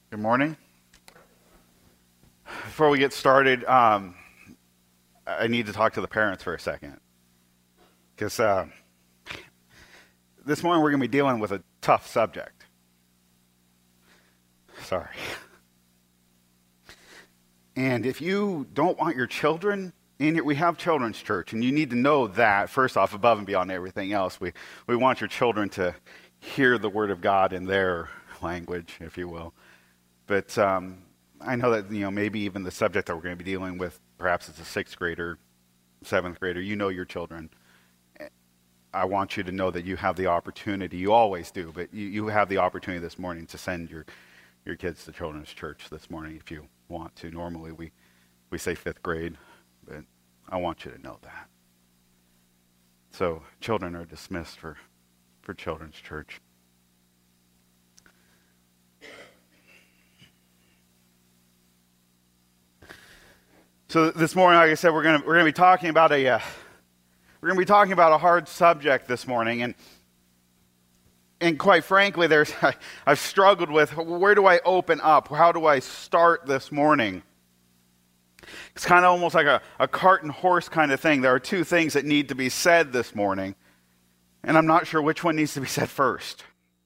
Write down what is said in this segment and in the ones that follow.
Good morning. Before we get started, I need to talk to the parents for a second. Because this morning we're going to be dealing with a tough subject. Sorry. And if you don't want your children in here, we have children's church, and you need to know that, first off, above and beyond everything else, we want your children to hear the Word of God in their language, if you will. But I know that, maybe even the subject that we're going to be dealing with, perhaps it's a 6th grader, 7th grader, you know your children. I want you to know that you have the opportunity, you always do, but you have the opportunity this morning to send your kids to children's church this morning if you want to. Normally we say 5th grade, but I want you to know that. So children are dismissed for children's church. So this morning, like I said, we're going to be talking about a hard subject this morning, and quite frankly, I've struggled with where do I open up? How do I start this morning? It's kind of almost like a cart and horse kind of thing. There are two things that need to be said this morning, and I'm not sure which one needs to be said first.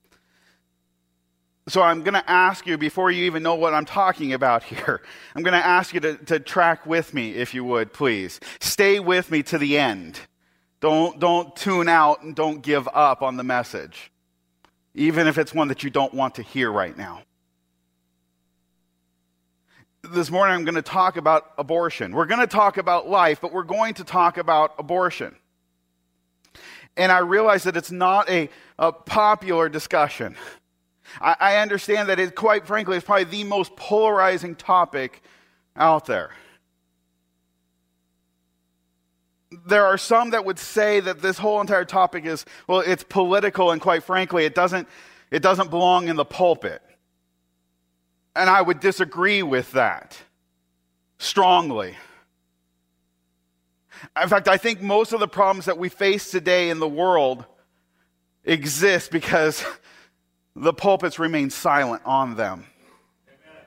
So I'm going to ask you, before you even know what I'm talking about here, I'm going to ask you to track with me, if you would, please. Stay with me to the end. Don't tune out and don't give up on the message, even if it's one that you don't want to hear right now. This morning I'm going to talk about abortion. We're going to talk about life, but we're going to talk about abortion. And I realize that it's not a popular discussion. I understand that it, quite frankly, is probably the most polarizing topic out there. There are some that would say that this whole entire topic is, it's political, and quite frankly, it doesn't belong in the pulpit. And I would disagree with that strongly. In fact, I think most of the problems that we face today in the world exist because the pulpits remain silent on them. Amen.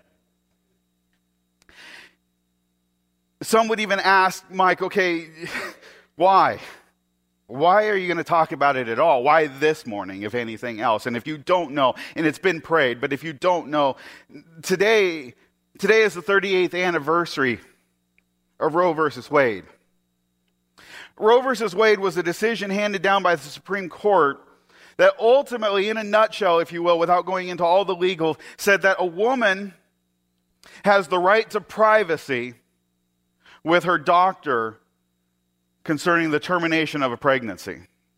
Some would even ask, Mike, okay, why? Why are you going to talk about it at all? Why this morning, if anything else? And if you don't know, and it's been prayed, but if you don't know, today is the 38th anniversary of Roe versus Wade. Roe versus Wade was a decision handed down by the Supreme Court that ultimately, in a nutshell, if you will, without going into all the legal, said that a woman has the right to privacy with her doctor concerning the termination of a pregnancy.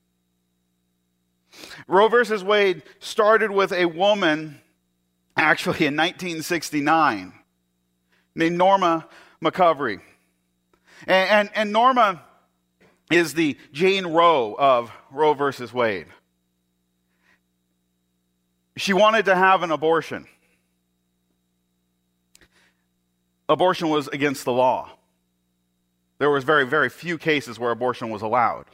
Roe versus Wade started with a woman, actually in 1969, named Norma McCovery. And Norma is the Jane Roe of Roe versus Wade. She wanted to have an abortion. Abortion was against the law. There was very, very few cases where abortion was allowed.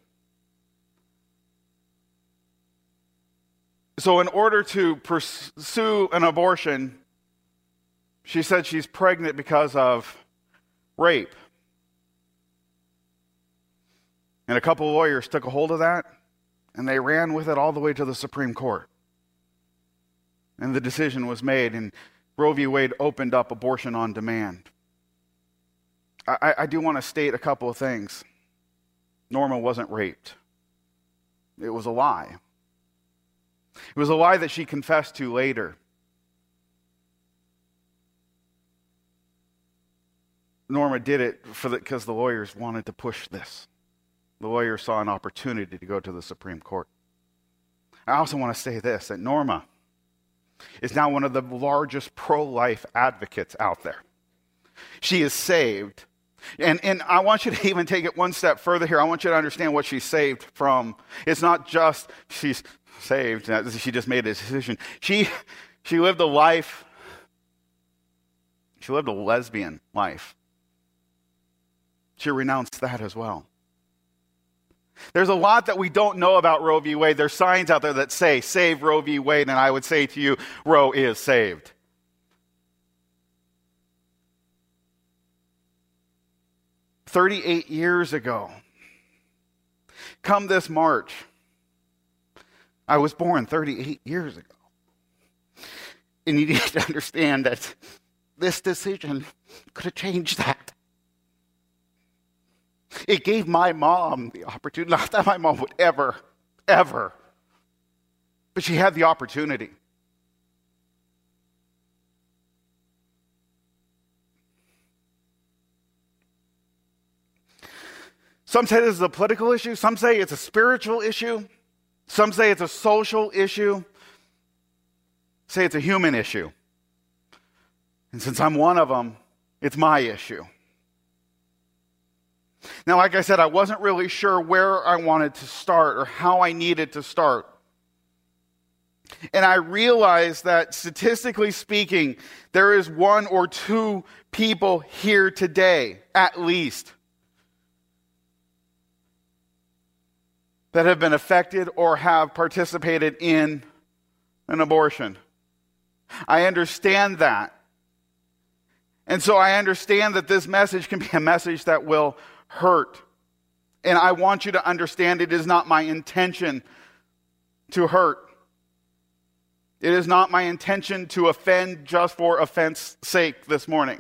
So in order to pursue an abortion, she said she's pregnant because of rape. And a couple of lawyers took a hold of that, and they ran with it all the way to the Supreme Court. And the decision was made, and Roe v. Wade opened up abortion on demand. I do want to state a couple of things. Norma wasn't raped. It was a lie. It was a lie that she confessed to later. Norma did it because the lawyers wanted to push this. The lawyers saw an opportunity to go to the Supreme Court. I also want to say this, that Norma is now one of the largest pro-life advocates out there. She is saved. And I want you to even take it one step further here. I want you to understand what she's saved from. It's not just she's saved, she just made a decision. She lived a life, she lived a lesbian life. She renounced that as well. There's a lot that we don't know about Roe v. Wade. There's signs out there that say, save Roe v. Wade, and I would say to you, Roe is saved. 38 years ago. Come this March, I was born 38 years ago. And you need to understand that this decision could have changed that. It gave my mom the opportunity, not that my mom would ever, but she had the opportunity. Some say this is a political issue. Some say it's a spiritual issue. Some say it's a social issue. Say it's a human issue. And since I'm one of them, it's my issue. Now, like I said, I wasn't really sure where I wanted to start or how I needed to start. And I realized that statistically speaking, there is one or two people here today, at least, that have been affected or have participated in an abortion. I understand that. And so I understand that this message can be a message that will hurt. And I want you to understand it is not my intention to hurt. It is not my intention to offend just for offense's sake this morning.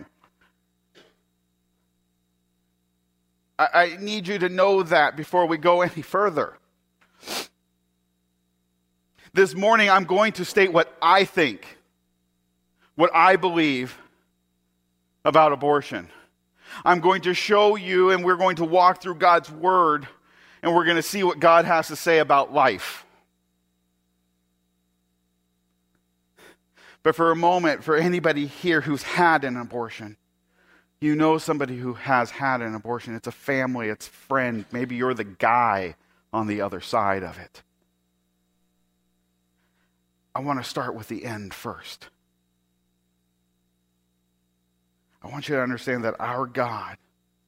I need you to know that before we go any further. This morning, I'm going to state what I think, what I believe about abortion. I'm going to show you, and we're going to walk through God's Word, and we're going to see what God has to say about life. But for a moment, for anybody here who's had an abortion, you know somebody who has had an abortion. It's a family, it's a friend. Maybe you're the guy on the other side of it. I want to start with the end first. I want you to understand that our God,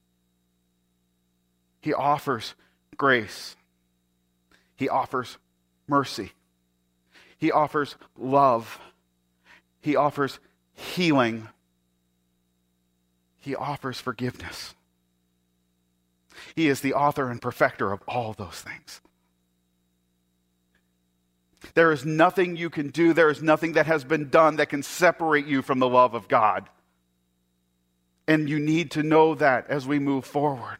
He offers grace. He offers mercy. He offers love. He offers healing. He offers forgiveness. He is the author and perfecter of all those things. There is nothing you can do, there is nothing that has been done that can separate you from the love of God. And you need to know that as we move forward.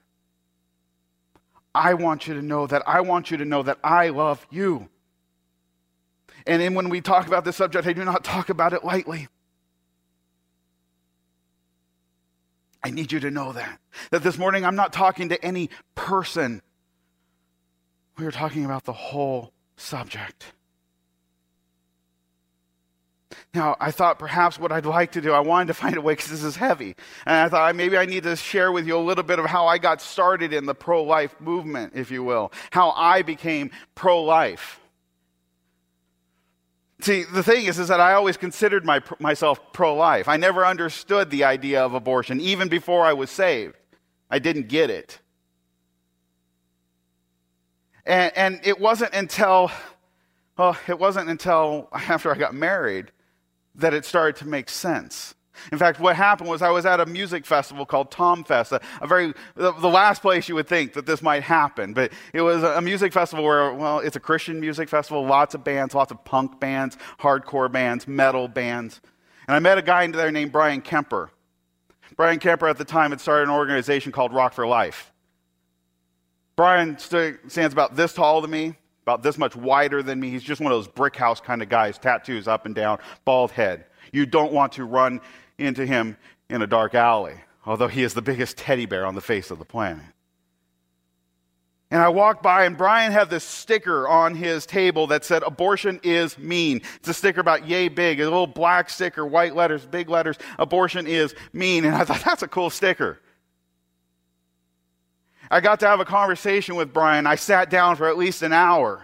I want you to know that. I want you to know that I love you. And then when we talk about this subject, I do not talk about it lightly. I need you to know that. That this morning I'm not talking to any person. We are talking about the whole subject. Now, I thought perhaps what I'd like to do, I wanted to find a way, because this is heavy. And I thought maybe I need to share with you a little bit of how I got started in the pro-life movement, if you will. How I became pro-life. See, the thing is that I always considered myself pro-life. I never understood the idea of abortion, even before I was saved. I didn't get it. And it wasn't until after I got married that it started to make sense. In fact, what happened was I was at a music festival called Tom Fest, the last place you would think that this might happen. But it was a music festival where, well, it's a Christian music festival, lots of bands, lots of punk bands, hardcore bands, metal bands. And I met a guy there named Brian Kemper. Brian Kemper at the time had started an organization called Rock for Life. Brian stands about this tall to me, about this much wider than me. He's just one of those brick house kind of guys, tattoos up and down, bald head. You don't want to run into him in a dark alley, although he is the biggest teddy bear on the face of the planet. And I walked by, and Brian had this sticker on his table that said, "Abortion is mean." It's a sticker about yay big, a little black sticker, white letters, big letters, "Abortion is mean." And I thought, that's a cool sticker. I got to have a conversation with Brian. I sat down for at least an hour.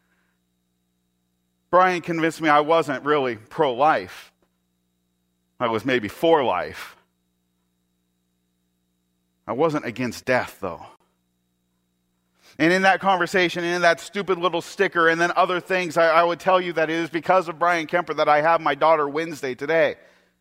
Brian convinced me I wasn't really pro-life. I was maybe for life. I wasn't against death, though. And in that conversation, and in that stupid little sticker, and then other things, I would tell you that it is because of Brian Kemper that I have my daughter Wednesday today.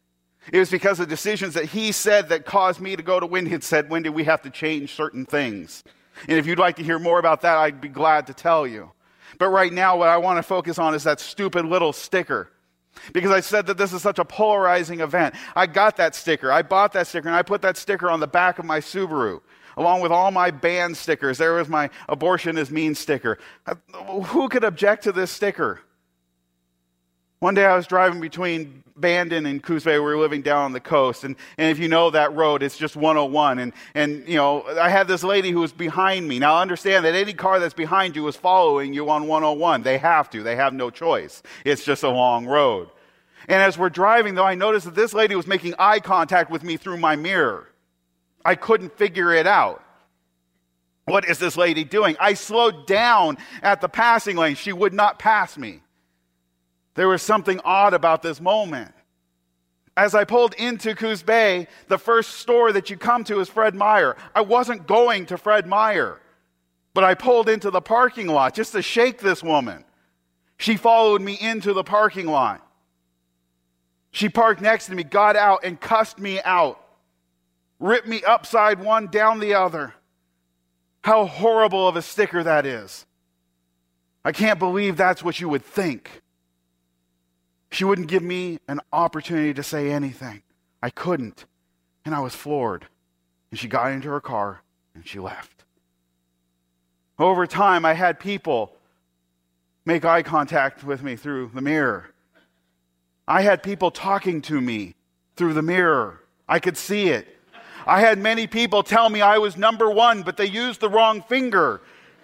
It was because of decisions that he said that caused me to go to Wendy and said, Wendy, we have to change certain things. And if you'd like to hear more about that, I'd be glad to tell you. But right now, what I want to focus on is that stupid little sticker. Because I said that this is such a polarizing event. I got that sticker. I bought that sticker, and I put that sticker on the back of my Subaru, along with all my band stickers. There was my abortion is mean sticker. Who could object to this sticker? One day I was driving between Bandon and Coos Bay. We were living down on the coast. And if you know that road, it's just 101. And I had this lady who was behind me. Now understand that any car that's behind you is following you on 101. They have to. They have no choice. It's just a long road. And as we're driving, though, I noticed that this lady was making eye contact with me through my mirror. I couldn't figure it out. What is this lady doing? I slowed down at the passing lane. She would not pass me. There was something odd about this moment. As I pulled into Coos Bay, the first store that you come to is Fred Meyer. I wasn't going to Fred Meyer, but I pulled into the parking lot just to shake this woman. She followed me into the parking lot. She parked next to me, got out, and cussed me out. Ripped me upside one, down the other. How horrible of a sticker that is. I can't believe that's what you would think. She wouldn't give me an opportunity to say anything. I couldn't. And I was floored. And she got into her car and she left. Over time, I had people make eye contact with me through the mirror. I had people talking to me through the mirror. I could see it. I had many people tell me I was number one, but they used the wrong finger.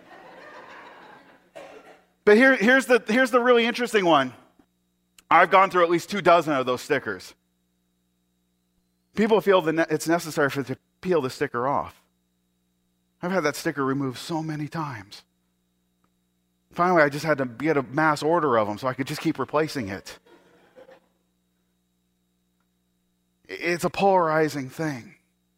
But here's the really interesting one. I've gone through at least 24 of those stickers. People feel that it's necessary for them to peel the sticker off. I've had that sticker removed so many times. Finally, I just had to get a mass order of them so I could just keep replacing it. It's a polarizing thing.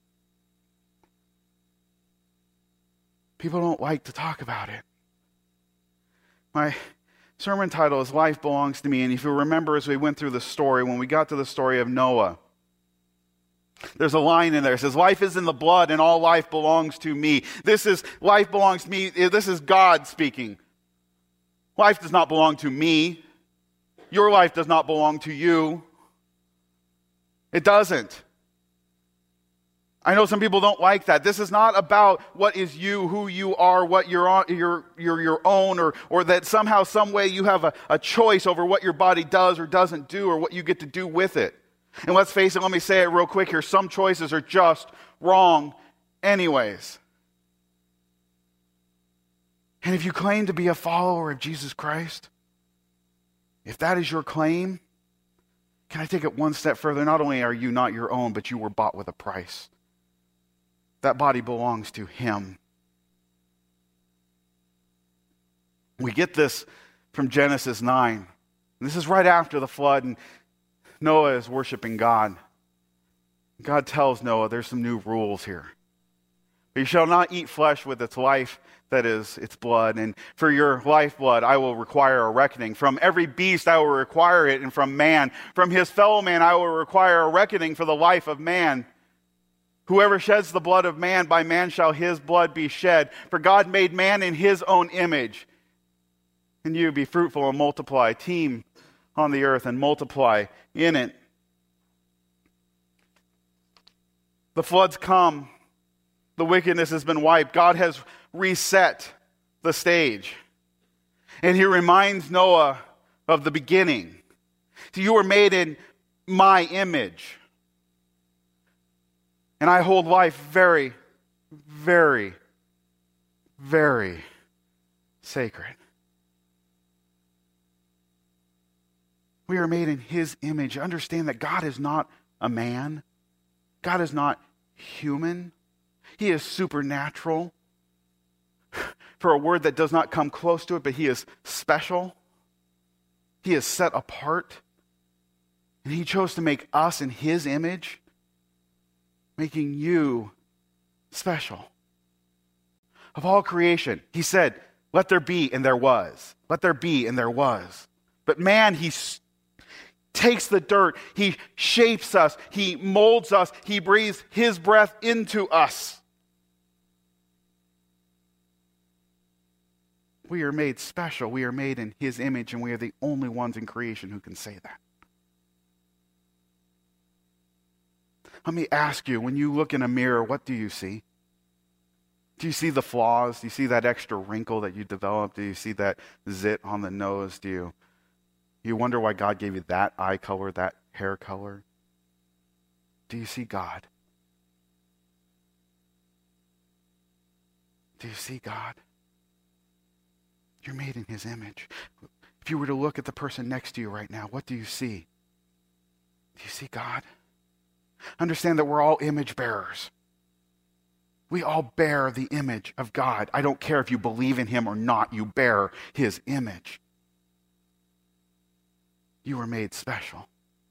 People don't like to talk about it. My sermon title is Life Belongs to Me. And if you remember as we went through the story, when we got to the story of Noah, there's a line in there. It says, life is in the blood and all life belongs to me. Life belongs to me. This is God speaking. Life does not belong to me. Your life does not belong to you. It doesn't. I know some people don't like that. This is not about what is you, who you are, what you're your own, or that somehow, some way you have a choice over what your body does or doesn't do or what you get to do with it. And let's face it, let me say it real quick here. Some choices are just wrong anyways. And if you claim to be a follower of Jesus Christ, if that is your claim, can I take it one step further? Not only are you not your own, but you were bought with a price. That body belongs to Him. We get this from Genesis 9. This is right after the flood, and Noah is worshiping God. God tells Noah there's some new rules here. But you shall not eat flesh with its life, that is, its blood. And for your lifeblood I will require a reckoning. From every beast I will require it, and from man, from his fellow man I will require a reckoning for the life of man. Whoever sheds the blood of man, by man shall his blood be shed. For God made man in His own image. And you be fruitful and multiply, teem on the earth and multiply in it. The floods come. The wickedness has been wiped. God has reset the stage. And He reminds Noah of the beginning. So you were made in my image. And I hold life very, very, very sacred. We are made in His image. Understand that God is not a man. God is not human. He is supernatural. For a word that does not come close to it, but He is special. He is set apart. And He chose to make us in His image, making you special. Of all creation, He said, let there be, and there was. Let there be, and there was. But man, He takes the dirt, he shapes us, he molds us, he breathes his breath into us. We are made special. We are made in his image, and we are the only ones in creation who can say that. Let me ask you, when you look in a mirror, what do you see? Do you see the flaws? Do you see that extra wrinkle that you developed? Do you see that zit on the nose? Do you wonder why God gave you that eye color, that hair color? Do you see God? Do you see God? You're made in his image. If you were to look at the person next to you right now, what do you see? Do you see God? Understand that we're all image bearers. We all bear the image of God. I don't care if you believe in him or not, you bear his image. You were made special.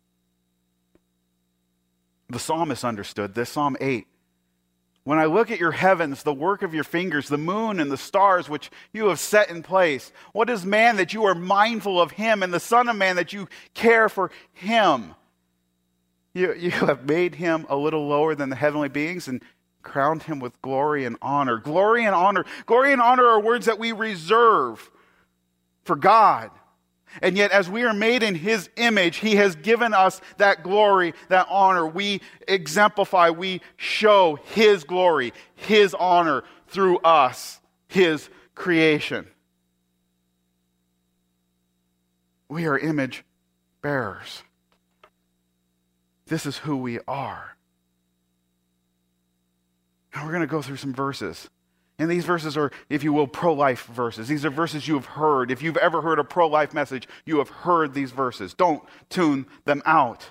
The psalmist understood this. Psalm 8. When I look at your heavens, the work of your fingers, the moon and the stars which you have set in place, what is man that you are mindful of him, and the son of man that you care for him? You have made him a little lower than the heavenly beings and crowned him with glory and honor. Glory and honor. Glory and honor are words that we reserve for God. And yet, as we are made in his image, he has given us that glory, that honor. We exemplify, we show his glory, his honor through us, his creation. We are image bearers. This is who we are. And we're going to go through some verses. And these verses are, if you will, pro-life verses. These are verses you have heard. If you've ever heard a pro-life message, you have heard these verses. Don't tune them out.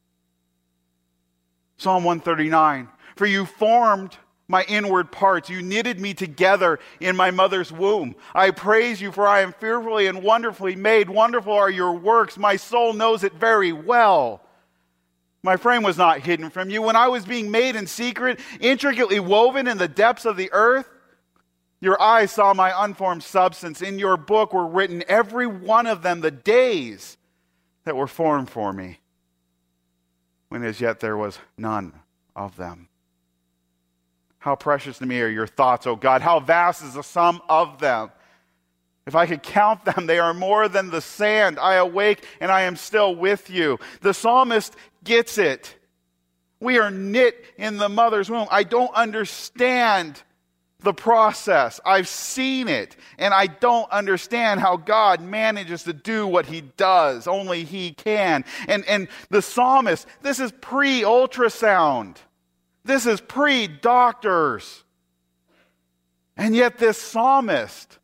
Psalm 139. For you formed my inward parts. You knitted me together in my mother's womb. I praise you, for I am fearfully and wonderfully made. Wonderful are your works. My soul knows it very well. My frame was not hidden from you. When I was being made in secret, intricately woven in the depths of the earth, your eyes saw my unformed substance. In your book were written, every one of them, the days that were formed for me, when as yet there was none of them. How precious to me are your thoughts, O God. How vast is the sum of them. If I could count them, they are more than the sand. I awake and I am still with you. The psalmist gets it. We are knit in the mother's womb. I don't understand the process. I've seen it, and I don't understand how God manages to do what he does. Only he can. And the psalmist, this is pre-ultrasound. This is pre-doctors. And yet this psalmist,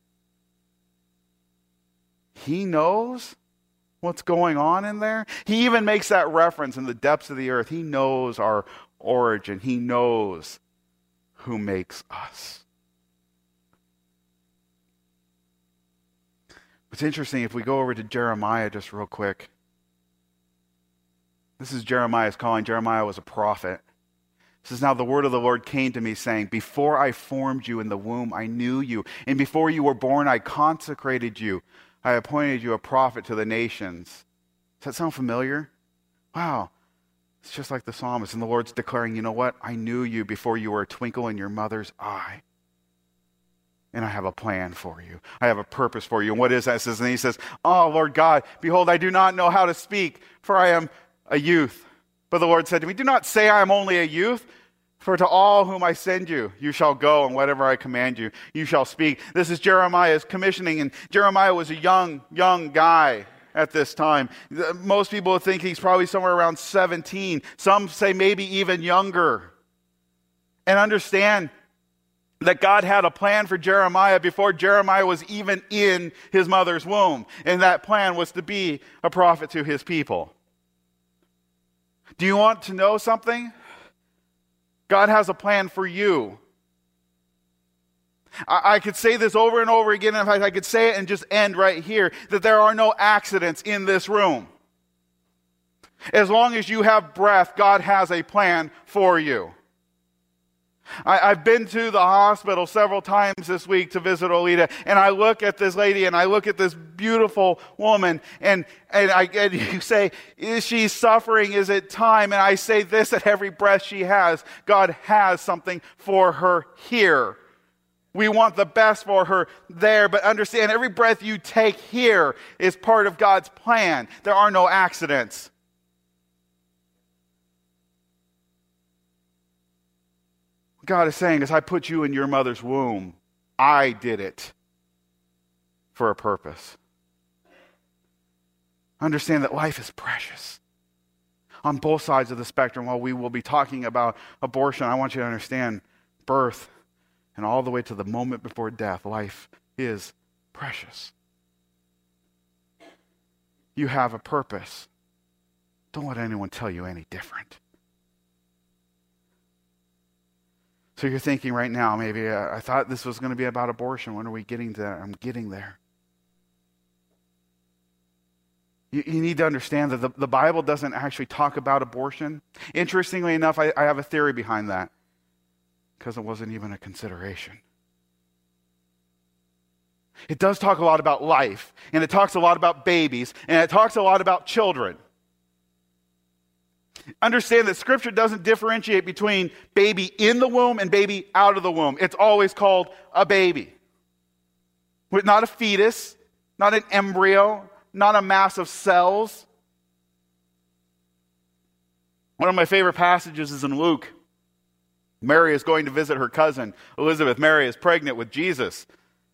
he knows what's going on in there. He even makes that reference in the depths of the earth. He knows our origin. He knows who makes us. It's interesting, if we go over to Jeremiah just real quick. This is Jeremiah's calling. Jeremiah was a prophet. It says, now the word of the Lord came to me saying, before I formed you in the womb, I knew you. And before you were born, I consecrated you. I appointed you a prophet to the nations. Does that sound familiar? Wow. It's just like the psalmist. And the Lord's declaring, you know what? I knew you before you were a twinkle in your mother's eye. And I have a plan for you. I have a purpose for you. And what is that? It says, and he says, oh, Lord God, behold, I do not know how to speak, for I am a youth. But the Lord said to me, do not say I am only a youth, for to all whom I send you, you shall go, and whatever I command you, you shall speak. This is Jeremiah's commissioning, and Jeremiah was a young guy at this time. Most people think he's probably somewhere around 17. Some say maybe even younger. And understand that God had a plan for Jeremiah before Jeremiah was even in his mother's womb. And that plan was to be a prophet to his people. Do you want to know something? God has a plan for you. I could say this over and over again. In fact, I could say it and just end right here, that there are no accidents in this room. As long as you have breath, God has a plan for you. I've been to the hospital several times this week to visit Olita, and I look at this lady and I look at this beautiful woman, and you say, is she suffering? Is it time? And I say this at every breath she has: God has something for her here. We want the best for her there, but understand, every breath you take here is part of God's plan. There are no accidents. God is saying, as I put you in your mother's womb, I did it for a purpose. Understand that life is precious. On both sides of the spectrum, while we will be talking about abortion, I want you to understand birth and all the way to the moment before death, life is precious. You have a purpose. Don't let anyone tell you any different. So you're thinking right now, maybe, I thought this was going to be about abortion. When are we getting to that? I'm getting there. You need to understand that the Bible doesn't actually talk about abortion. Interestingly enough, I have a theory behind that, because it wasn't even a consideration. It does talk a lot about life, and it talks a lot about babies, and it talks a lot about children. Understand that Scripture doesn't differentiate between baby in the womb and baby out of the womb. It's always called a baby. Not a fetus, not an embryo, not a mass of cells. One of my favorite passages is in Luke. Mary is going to visit her cousin, Elizabeth. Mary is pregnant with Jesus.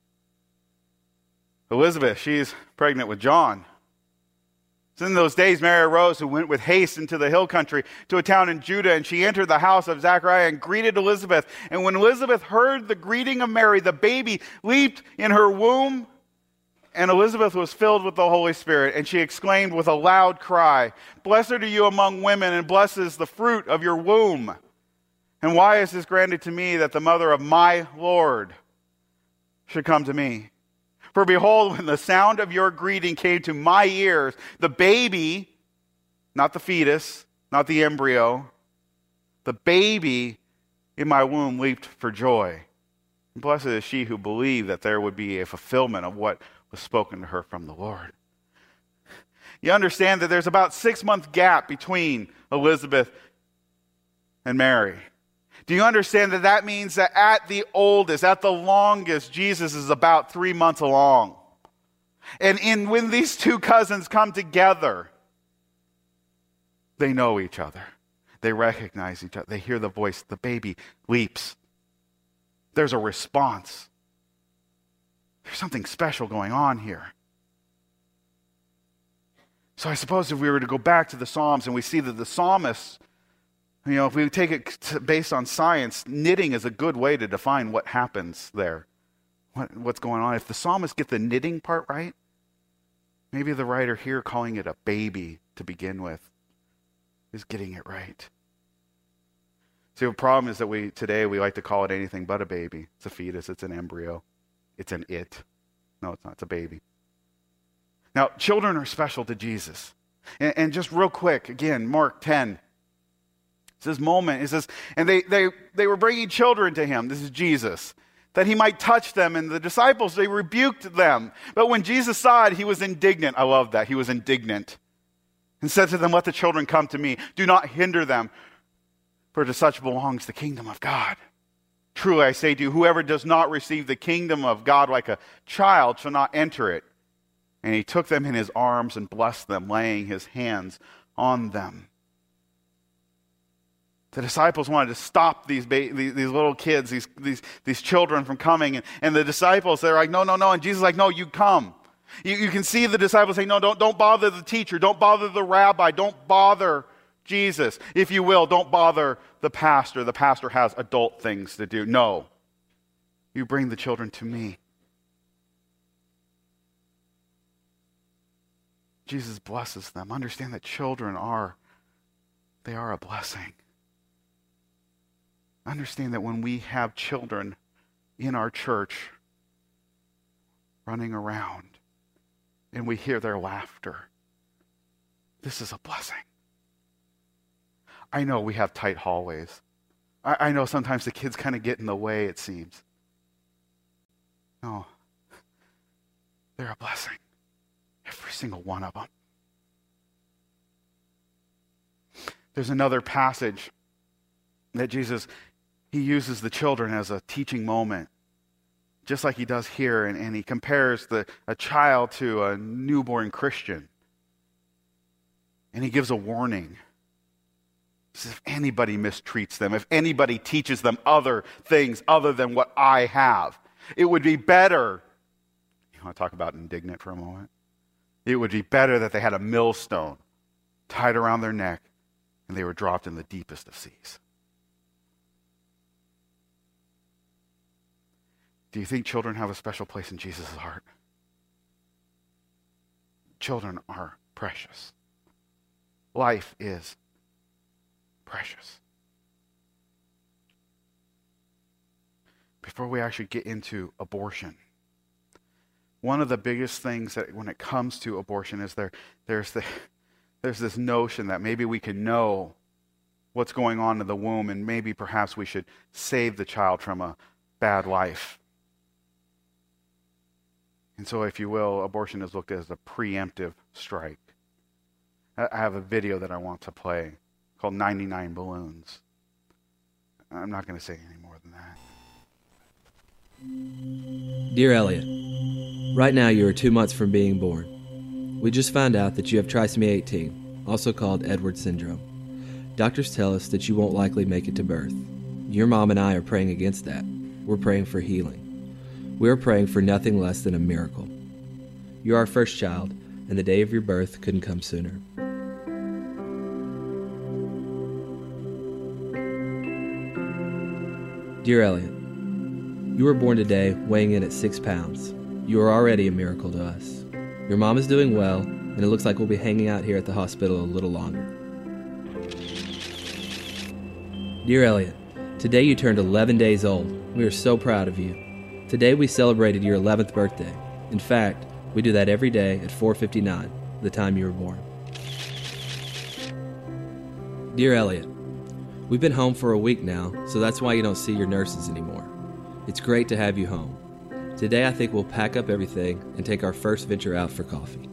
Elizabeth, she's pregnant with John. So in those days, Mary arose, who went with haste into the hill country to a town in Judah, and she entered the house of Zachariah and greeted Elizabeth. And when Elizabeth heard the greeting of Mary, the baby leaped in her womb, and Elizabeth was filled with the Holy Spirit, and she exclaimed with a loud cry, "Blessed are you among women, and blessed is the fruit of your womb. And why is this granted to me, that the mother of my Lord should come to me? For behold, when the sound of your greeting came to my ears, the baby," not the fetus, not the embryo, "the baby in my womb leaped for joy. And blessed is she who believed that there would be a fulfillment of what was spoken to her from the Lord." You understand that there's about 6-month gap between Elizabeth and Mary. Do you understand that that means that at the oldest, at the longest, Jesus is about 3 months along? And when these two cousins come together, they know each other. They recognize each other. They hear the voice. The baby leaps. There's a response. There's something special going on here. So I suppose if we were to go back to the Psalms and we see that the psalmists, if we take it based on science, knitting is a good way to define what happens there, what's going on. If the psalmists get the knitting part right, maybe the writer here calling it a baby to begin with is getting it right. See, the problem is that today we like to call it anything but a baby. It's a fetus, it's an embryo, it's an it. No, it's not, it's a baby. Now, children are special to Jesus. And just real quick, again, Mark 10. It's this moment. It says, and they were bringing children to him. This is Jesus. That he might touch them. And the disciples, they rebuked them. But when Jesus saw it, he was indignant. I love that. He was indignant. And said to them, "Let the children come to me. Do not hinder them. For to such belongs the kingdom of God. Truly I say to you, whoever does not receive the kingdom of God like a child shall not enter it." And he took them in his arms and blessed them, laying his hands on them. The disciples wanted to stop these little kids, these children from coming. And the disciples, they're like, no. And Jesus is like, "No, you come." You can see the disciples saying, "No, don't bother the teacher. Don't bother the rabbi. Don't bother Jesus. If you will, don't bother the pastor. The pastor has adult things to do." No. You bring the children to me. Jesus blesses them. Understand that children are a blessing. Understand that when we have children in our church running around and we hear their laughter, this is a blessing. I know we have tight hallways. I know sometimes the kids kind of get in the way, it seems. No, they're a blessing. Every single one of them. There's another passage that Jesus, he uses the children as a teaching moment, just like he does here, and he compares a child to a newborn Christian. And he gives a warning. He says, if anybody mistreats them, if anybody teaches them other things other than what I have, it would be better. You want to talk about indignant for a moment? It would be better that they had a millstone tied around their neck and they were dropped in the deepest of seas. Do you think children have a special place in Jesus' heart? Children are precious. Life is precious. Before we actually get into abortion, one of the biggest things that when it comes to abortion is there's this notion that maybe we can know what's going on in the womb and maybe perhaps we should save the child from a bad life. And so, if you will, abortion is looked at as a preemptive strike. I have a video that I want to play called 99 Balloons. I'm not going to say any more than that. Dear Elliot, right now you are 2 months from being born. We just found out that you have trisomy 18, also called Edwards syndrome. Doctors tell us that you won't likely make it to birth. Your mom and I are praying against that. We're praying for healing. We are praying for nothing less than a miracle. You're our first child, and the day of your birth couldn't come sooner. Dear Elliot, you were born today weighing in at 6 pounds. You are already a miracle to us. Your mom is doing well, and it looks like we'll be hanging out here at the hospital a little longer. Dear Elliot, today you turned 11 days old. We are so proud of you. Today we celebrated your 11th birthday. In fact, we do that every day at 4:59, the time you were born. Dear Elliot, we've been home for a week now, so that's why you don't see your nurses anymore. It's great to have you home. Today I think we'll pack up everything and take our first venture out for coffee.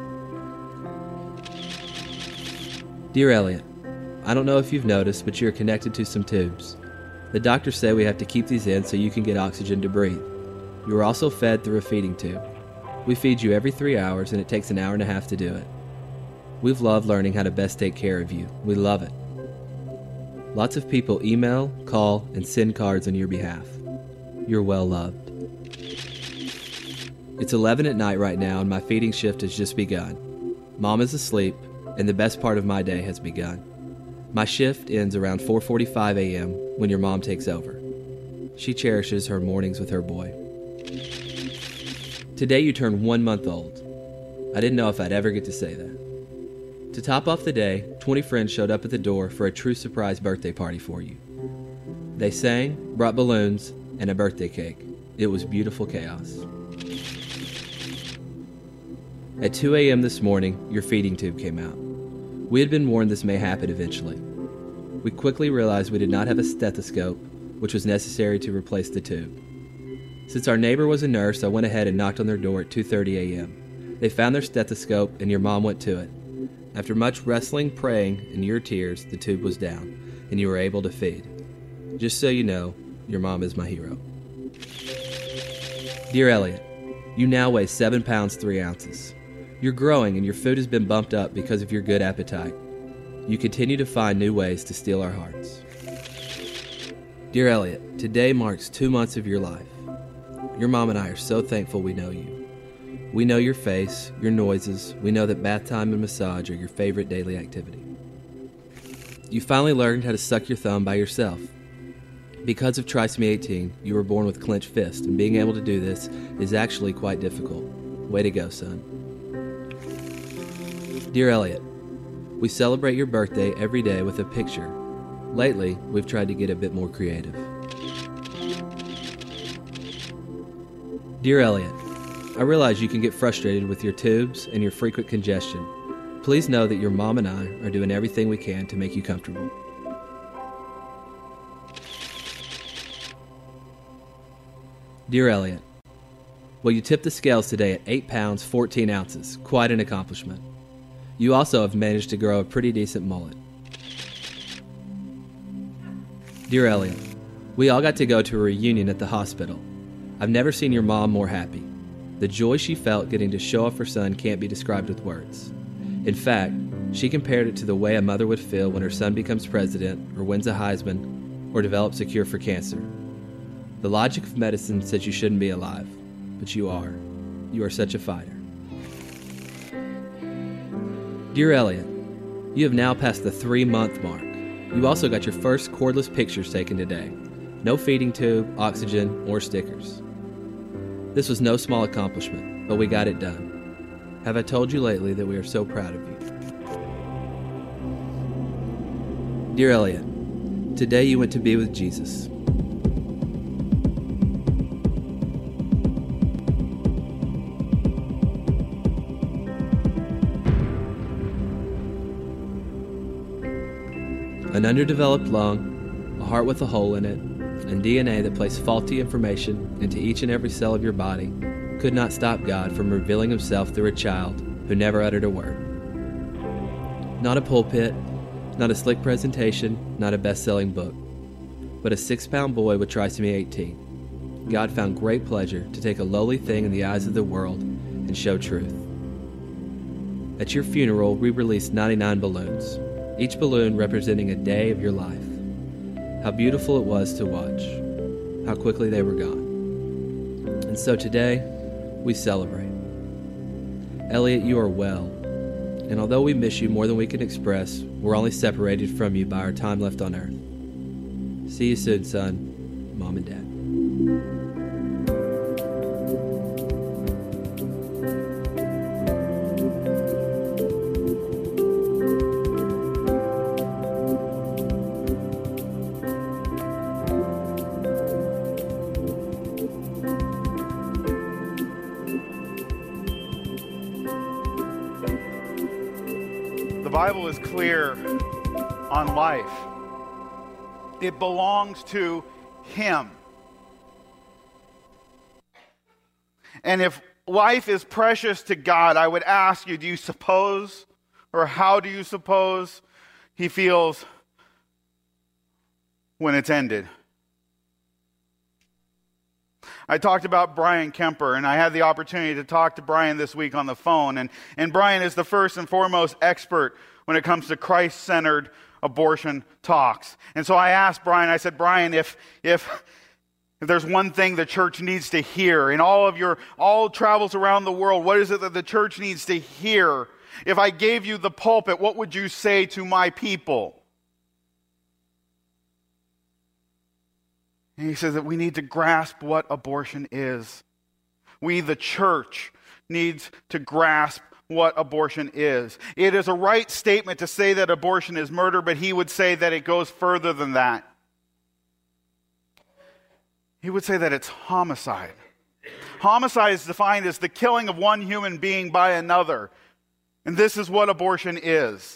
Dear Elliot, I don't know if you've noticed, but you're connected to some tubes. The doctors say we have to keep these in so you can get oxygen to breathe. You are also fed through a feeding tube. We feed you every 3 hours and it takes an hour and a half to do it. We've loved learning how to best take care of you. We love it. Lots of people email, call, and send cards on your behalf. You're well loved. It's 11 at night right now and my feeding shift has just begun. Mom is asleep and the best part of my day has begun. My shift ends around 4:45 a.m. when your mom takes over. She cherishes her mornings with her boy. Today you turn 1 month old. I didn't know if I'd ever get to say that. To top off the day, 20 friends showed up at the door for a true surprise birthday party for you. They sang, brought balloons, and a birthday cake. It was beautiful chaos. At 2 a.m. this morning, your feeding tube came out. We had been warned this may happen eventually. We quickly realized we did not have a stethoscope, which was necessary to replace the tube. Since our neighbor was a nurse, I went ahead and knocked on their door at 2:30 a.m. They found their stethoscope and your mom went to it. After much wrestling, praying, and your tears, the tube was down, and you were able to feed. Just so you know, your mom is my hero. Dear Elliot, you now weigh 7 pounds 3 ounces. You're growing and your food has been bumped up because of your good appetite. You continue to find new ways to steal our hearts. Dear Elliot, today marks 2 months of your life. Your mom and I are so thankful we know you. We know your face, your noises. We know that bath time and massage are your favorite daily activity. You finally learned how to suck your thumb by yourself. Because of trisomy 18, you were born with clenched fists, and being able to do this is actually quite difficult. Way to go, son. Dear Elliot, we celebrate your birthday every day with a picture. Lately, we've tried to get a bit more creative. Dear Elliot, I realize you can get frustrated with your tubes and your frequent congestion. Please know that your mom and I are doing everything we can to make you comfortable. Dear Elliot, well, you tipped the scales today at 8 pounds, 14 ounces. Quite an accomplishment. You also have managed to grow a pretty decent mullet. Dear Elliot, we all got to go to a reunion at the hospital. I've never seen your mom more happy. The joy she felt getting to show off her son can't be described with words. In fact, she compared it to the way a mother would feel when her son becomes president, or wins a Heisman, or develops a cure for cancer. The logic of medicine says you shouldn't be alive, but you are. You are such a fighter. Dear Elliot, you have now passed the 3-month mark. You also got your first cordless pictures taken today. No feeding tube, oxygen, or stickers. This was no small accomplishment, but we got it done. Have I told you lately that we are so proud of you? Dear Elliot, today you went to be with Jesus. An underdeveloped lung, a heart with a hole in it, and DNA that placed faulty information into each and every cell of your body could not stop God from revealing himself through a child who never uttered a word. Not a pulpit, not a slick presentation, not a best-selling book, but a 6-pound boy with trisomy 18. God found great pleasure to take a lowly thing in the eyes of the world and show truth. At your funeral, we released 99 balloons, each balloon representing a day of your life. How beautiful it was to watch, how quickly they were gone. And so today, we celebrate. Elliot, you are well, and although we miss you more than we can express, we're only separated from you by our time left on earth. See you soon, son, Mom and Dad. The Bible is clear on life. It belongs to Him. And if life is precious to God, I would ask you, do you suppose, or how do you suppose He feels when it's ended? I talked about Brian Kemper, and I had the opportunity to talk to Brian this week on the phone. And Brian is the first and foremost expert when it comes to Christ-centered abortion talks. And so I asked Brian, I said, Brian, if there's one thing the church needs to hear in all travels around the world, what is it that the church needs to hear? If I gave you the pulpit, what would you say to my people? And he says that we need to grasp what abortion is. We, the church, needs to grasp what abortion is. It is a right statement to say that abortion is murder, but he would say that it goes further than that. He would say that it's homicide. Homicide is defined as the killing of one human being by another. And this is what abortion is.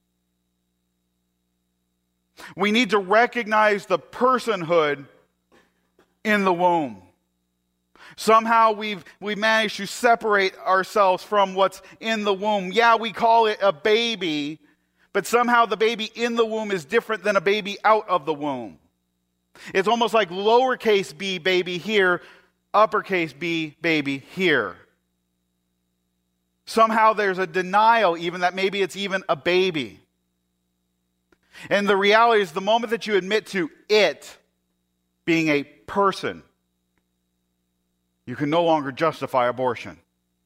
We need to recognize the personhood in the womb. Somehow we've managed to separate ourselves from what's in the womb. Yeah, we call it a baby, but somehow the baby in the womb is different than a baby out of the womb. It's almost like lowercase b baby here, uppercase b baby here. Somehow there's a denial even that maybe it's even a baby. And the reality is the moment that you admit to it being a person, you can no longer justify abortion.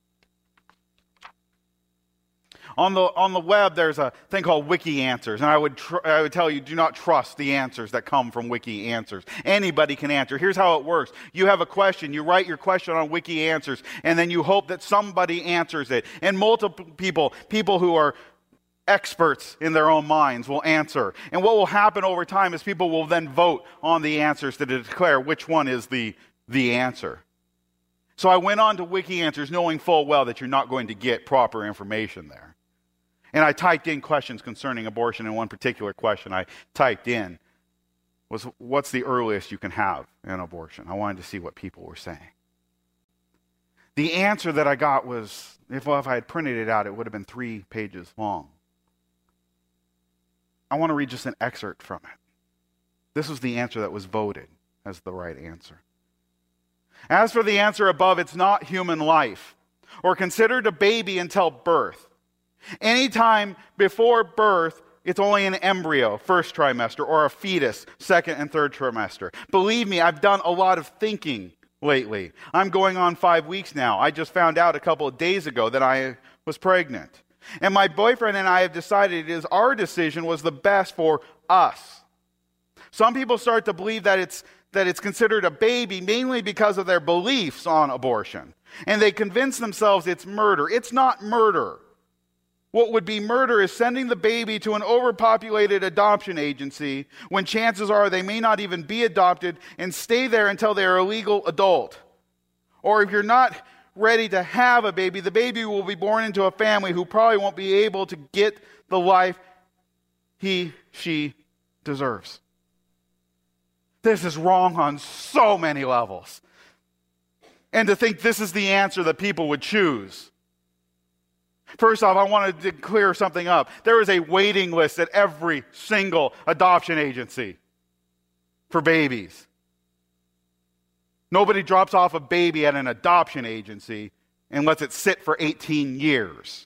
On the web, there's a thing called Wiki Answers, and I would tell you, do not trust the answers that come from Wiki Answers. Anybody can answer. Here's how it works. You have a question. You write your question on Wiki Answers, and then you hope that somebody answers it. And multiple people who are experts in their own minds will answer. And what will happen over time is people will then vote on the answers to declare which one is the answer. So I went on to Wiki Answers knowing full well that you're not going to get proper information there. And I typed in questions concerning abortion, and one particular question I typed in was, what's the earliest you can have an abortion? I wanted to see what people were saying. The answer that I got was, if I had printed it out, it would have been 3 pages long. I want to read just an excerpt from it. This was the answer that was voted as the right answer. As for the answer above, it's not human life, or considered a baby until birth. Anytime before birth, it's only an embryo, first trimester, or a fetus, second and third trimester. Believe me, I've done a lot of thinking lately. I'm going on 5 weeks now. I just found out a couple of days ago that I was pregnant. And my boyfriend and I have decided our decision was the best for us. Some people start to believe that it's considered a baby mainly because of their beliefs on abortion. And they convince themselves it's murder. It's not murder. What would be murder is sending the baby to an overpopulated adoption agency when chances are they may not even be adopted and stay there until they are a legal adult. Or if you're not ready to have a baby, the baby will be born into a family who probably won't be able to get the life she deserves. This is wrong on so many levels. And to think this is the answer that people would choose. First off, I wanted to clear something up. There is a waiting list at every single adoption agency for babies. Nobody drops off a baby at an adoption agency and lets it sit for 18 years.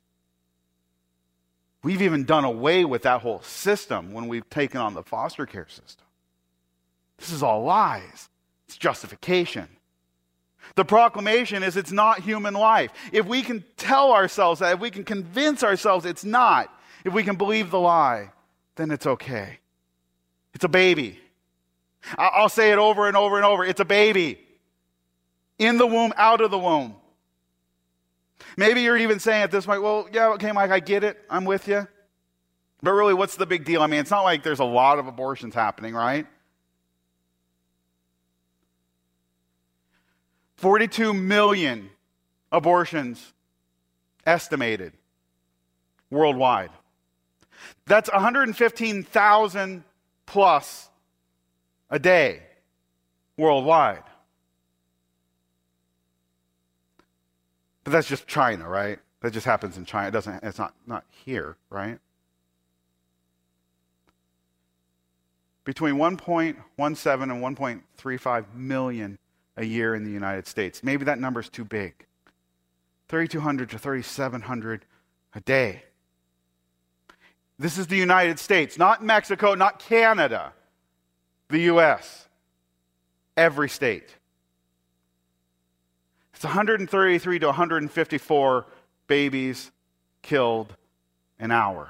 We've even done away with that whole system when we've taken on the foster care system. This is all lies. It's justification. The proclamation is it's not human life. If we can tell ourselves that, if we can convince ourselves it's not, if we can believe the lie, then it's okay. It's a baby. I'll say it over and over and over. It's a baby. In the womb, out of the womb. Maybe you're even saying at this point, well, yeah, okay, Mike, I get it. I'm with you. But really, what's the big deal? I mean, it's not like there's a lot of abortions happening, right? 42 million abortions estimated worldwide. That's 115,000 plus a day worldwide. But that's just China, right? That just happens in China. It's not here, right? Between 1.17 and 1.35 million a year in the United States. Maybe that number's too big. 3,200 to 3,700 a day. This is the United States, not Mexico, not Canada. The U.S. Every state. It's 133 to 154 babies killed an hour.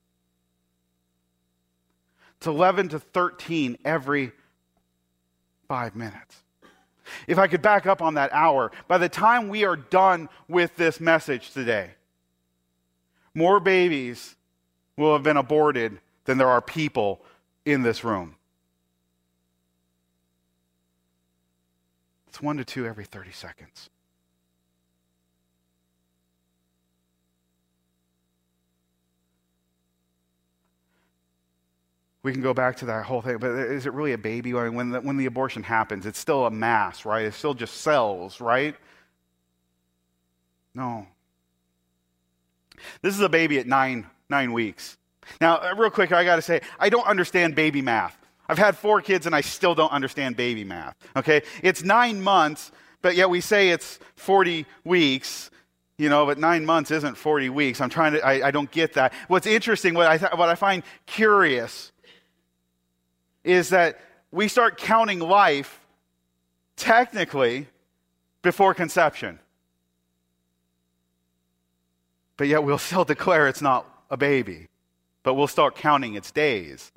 It's 11 to 13 every 5 minutes. If I could back up on that hour, by the time we are done with this message today, more babies will have been aborted than there are people in this room. It's 1 to 2 every 30 seconds. We can go back to that whole thing, but is it really a baby? I mean, when the abortion happens, it's still a mass, right? It's still just cells, right? No. This is a baby at nine weeks. Now, real quick, I got to say, I don't understand baby math. I've had 4 kids, and I still don't understand baby math, okay? It's 9 months, but yet we say it's 40 weeks. But 9 months isn't 40 weeks. I don't get that. What's interesting, what I find curious is that we start counting life technically before conception. But yet we'll still declare it's not a baby. But we'll start counting its days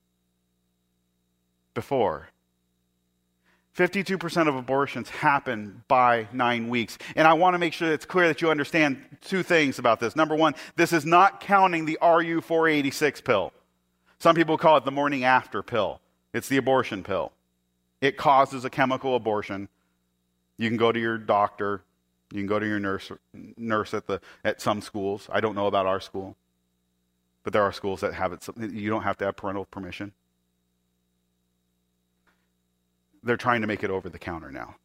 before. 52% of abortions happen by 9 weeks. And I want to make sure it's clear that you understand 2 things about this. Number 1, this is not counting the RU486 pill. Some people call it the morning after pill. It's the abortion pill. It causes a chemical abortion. You can go to your doctor. You can go to your nurse at some schools. I don't know about our school. But there are schools that have it. You don't have to have parental permission. they're trying to make it over the counter now.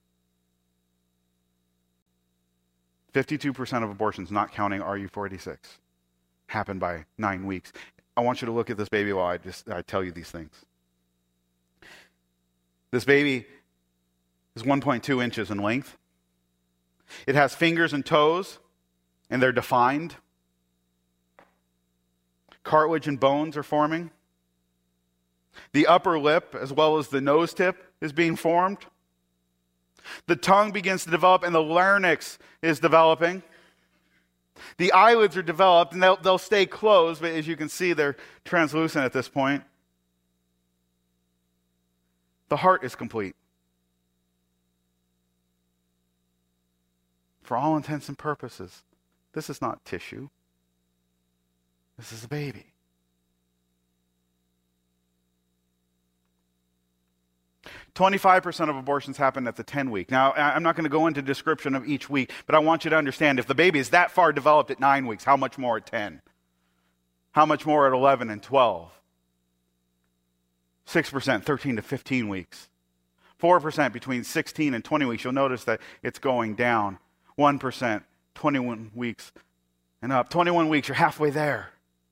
52% of abortions, not counting RU486, happen by 9 weeks. I want you to look at this baby while I tell you these things. This baby is 1.2 inches in length. It has fingers and toes, and they're defined. Cartilage and bones are forming. The upper lip, as well as the nose tip, is being formed. The tongue begins to develop, and the larynx is developing. The eyelids are developed, and they'll stay closed, but as you can see, they're translucent at this point. The heart is complete. For all intents and purposes, this is not tissue. This is a baby. 25% of abortions happen at the 10-week. Now, I'm not going to go into description of each week, but I want you to understand if the baby is that far developed at 9 weeks, how much more at 10? How much more at 11 and 12? 6%, 13 to 15 weeks. 4% between 16 and 20 weeks. You'll notice that it's going down. 1%, 21 weeks and up. 21 weeks, you're halfway there.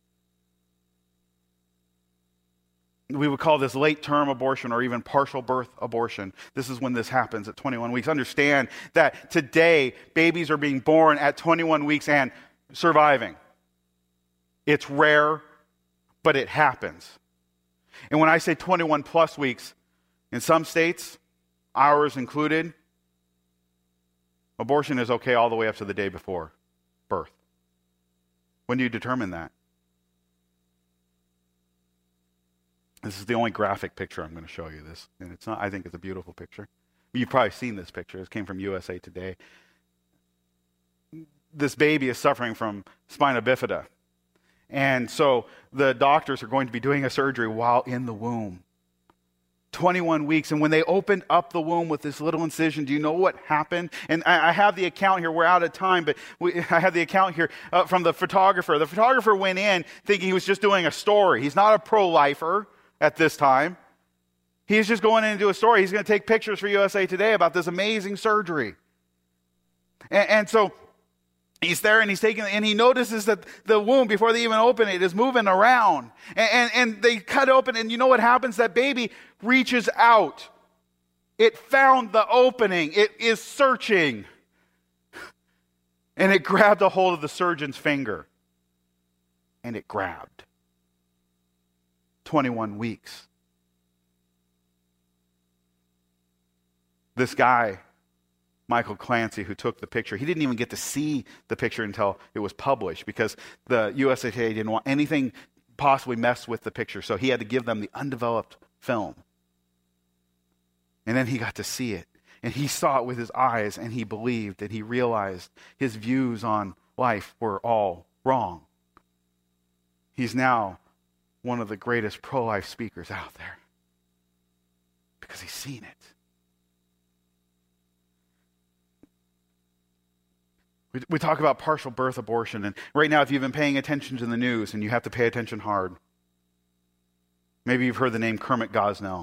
We would call this late-term abortion or even partial birth abortion. This is when this happens at 21 weeks. Understand that today, babies are being born at 21 weeks and surviving. It's rare, but it happens. And when I say 21 plus weeks, in some states, ours included, abortion is okay all the way up to the day before birth. When do you determine that? This is the only graphic picture I'm going to show you this. And it's not, I think it's a beautiful picture. You've probably seen this picture. This came from USA Today. This baby is suffering from spina bifida. And so the doctors are going to be doing a surgery while in the womb. 21 weeks. And when they opened up the womb with this little incision, do you know what happened? And I have the account here. We're out of time, but I have the account here from the photographer. The photographer went in thinking he was just doing a story. He's not a pro-lifer at this time. He's just going in to do a story. He's going to take pictures for USA Today about this amazing surgery. And so he's there and he notices that the womb, before they even open it, is moving around. And they cut open, and you know what happens? That baby reaches out. It found the opening. It is searching. And it grabbed a hold of the surgeon's finger. And it grabbed. 21 weeks. This guy, Michael Clancy, who took the picture, he didn't even get to see the picture until it was published because the USA Today didn't want anything possibly mess with the picture, so he had to give them the undeveloped film. And then he got to see it, and he saw it with his eyes, and he believed, and he realized his views on life were all wrong. He's now one of the greatest pro-life speakers out there because he's seen it. We talk about partial birth abortion, and right now if you've been paying attention to the news, and you have to pay attention hard, maybe you've heard the name Kermit Gosnell.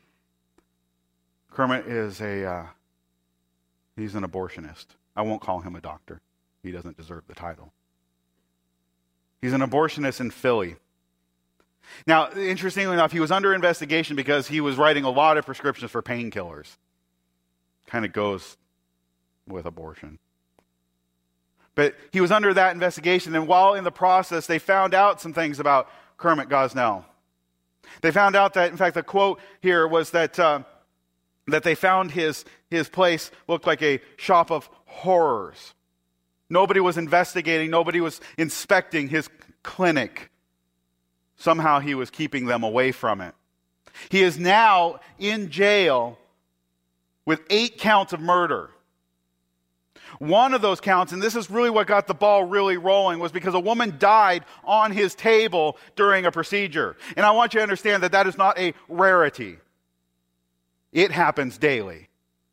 Kermit is he's an abortionist. I won't call him a doctor. He doesn't deserve the title. He's an abortionist in Philly. Now, interestingly enough, he was under investigation because he was writing a lot of prescriptions for painkillers. Kind of goes with abortion. But he was under that investigation, and while in the process, they found out some things about Kermit Gosnell. They found out that, in fact, the quote here was that they found his place looked like a shop of horrors. Nobody was investigating. Nobody was inspecting his clinic. Somehow he was keeping them away from it. He is now in jail with 8 counts of murder. One of those counts, and this is really what got the ball really rolling, was because a woman died on his table during a procedure. And I want you to understand that that is not a rarity. It happens daily.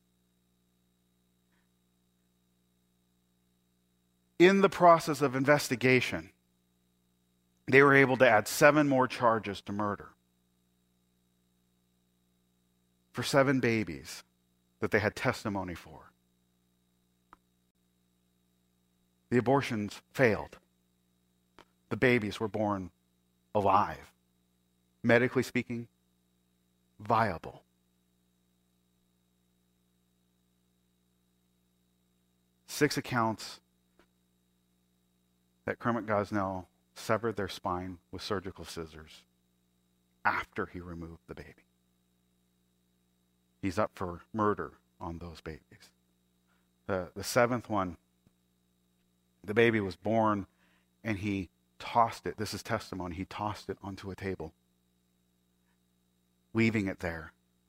In the process of investigation, they were able to add 7 more charges to murder. for 7 babies that they had testimony for. The abortions failed. The babies were born alive. Medically speaking, viable. Six accounts that Kermit Gosnell severed their spine with surgical scissors after he removed the baby. He's up for murder on those babies. The 7th one, the baby was born and he tossed it. This is testimony. He tossed it onto a table, leaving it there.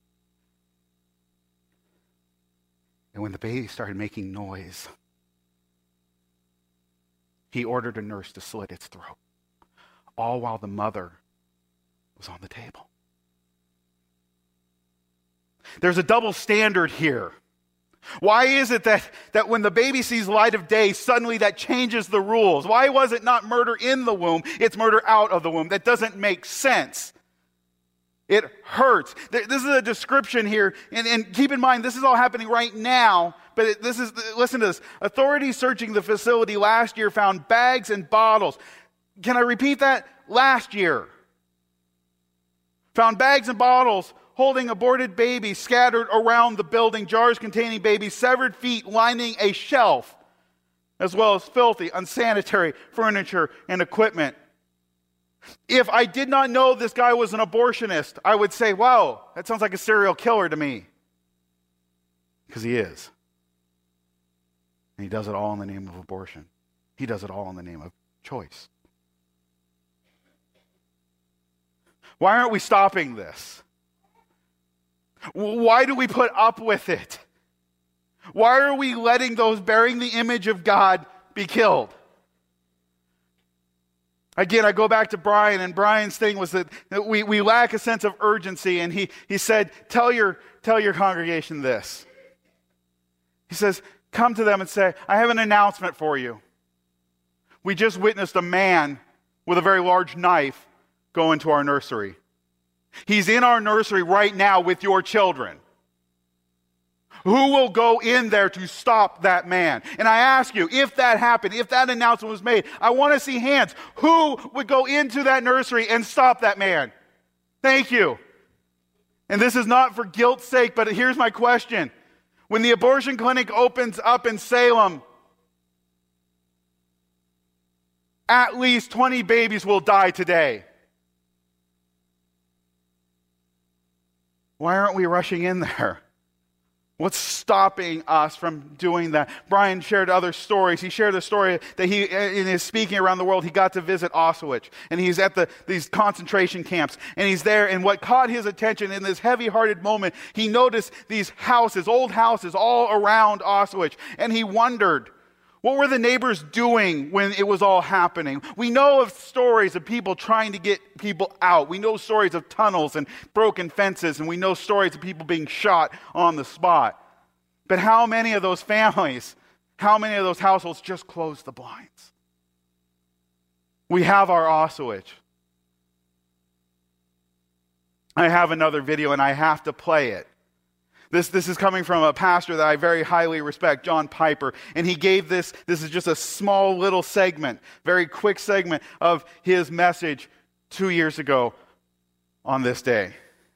And when the baby started making noise, he ordered a nurse to slit its throat, all while the mother was on the table. There's a double standard here. Why is it that when the baby sees light of day, suddenly that changes the rules? Why was it not murder in the womb? It's murder out of the womb. That doesn't make sense. It hurts. This is a description here, and keep in mind, this is all happening right now, but listen to this. Authorities searching the facility last year found bags and bottles. Can I repeat that? Last year. Found bags and bottles holding aborted babies scattered around the building, jars containing babies, severed feet lining a shelf, as well as filthy, unsanitary furniture and equipment. If I did not know this guy was an abortionist, I would say, wow, that sounds like a serial killer to me. Because he is. And he does it all in the name of abortion. He does it all in the name of choice. Why aren't we stopping this? Why do we put up with it? Why are we letting those bearing the image of God be killed? Again, I go back to Brian, and Brian's thing was that we lack a sense of urgency, and he said, tell your congregation this. He says, come to them and say, I have an announcement for you. We just witnessed a man with a very large knife go into our nursery. He's in our nursery right now with your children. Who will go in there to stop that man? And I ask you, if that happened, if that announcement was made, I want to see hands. Who would go into that nursery and stop that man? Thank you. And this is not for guilt's sake, but here's my question. When the abortion clinic opens up in Salem, at least 20 babies will die today. Why aren't we rushing in there? What's stopping us from doing that? Brian shared other stories. He shared a story that he, in his speaking around the world, he got to visit Auschwitz. And he's at these concentration camps. And he's there. And what caught his attention in this heavy-hearted moment, he noticed these houses, old houses, all around Auschwitz. And he wondered, what were the neighbors doing when it was all happening? We know of stories of people trying to get people out. We know stories of tunnels and broken fences, and we know stories of people being shot on the spot. But how many of those families, how many of those households just closed the blinds? We have our Auschwitz. I have another video, and I have to play it. This is coming from a pastor that I very highly respect, John Piper, and he gave this is just a small little segment, very quick segment of his message 2 years ago on this day.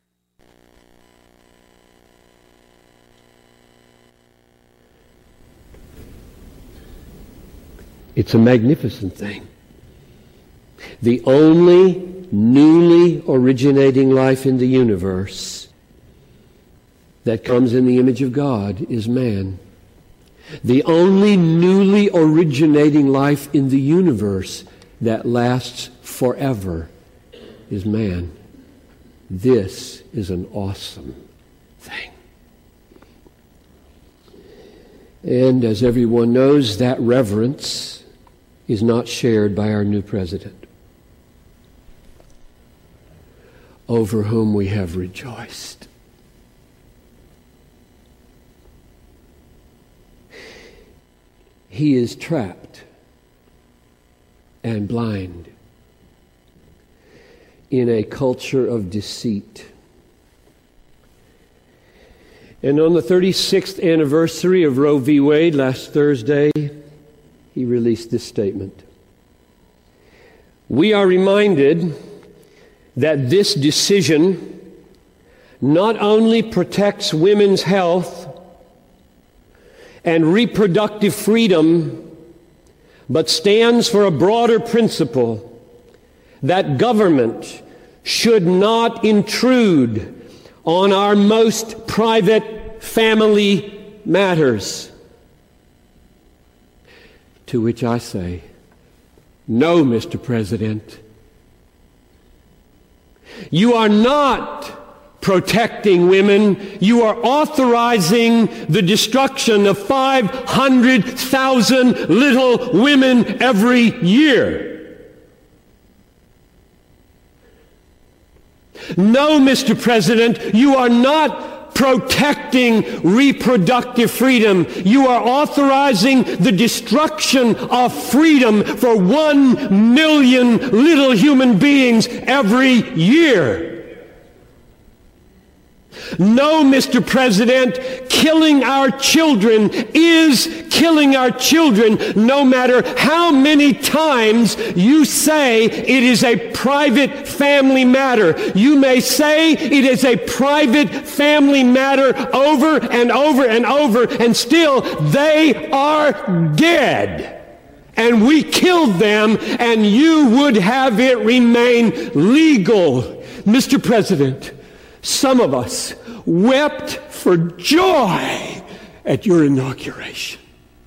It's a magnificent thing. The only newly originating life in the universe that comes in the image of God is man. The only newly originating life in the universe that lasts forever is man. This is an awesome thing. And as everyone knows, that reverence is not shared by our new president, over whom we have rejoiced. He is trapped and blind in a culture of deceit. And on the 36th anniversary of Roe v. Wade last Thursday, he released this statement. We are reminded that this decision not only protects women's health and reproductive freedom, but stands for a broader principle that government should not intrude on our most private family matters. To which I say, no, Mr. President. You are not protecting women. You are authorizing the destruction of 500,000 little women every year. No, Mr. President, you are not protecting reproductive freedom. You are authorizing the destruction of freedom for 1 million little human beings every year. No, Mr. President, killing our children is killing our children, no matter how many times you say it is a private family matter. You may say it is a private family matter over and over and over, and still they are dead. And we killed them, and you would have it remain legal. Mr. President, some of us wept for joy at your inauguration.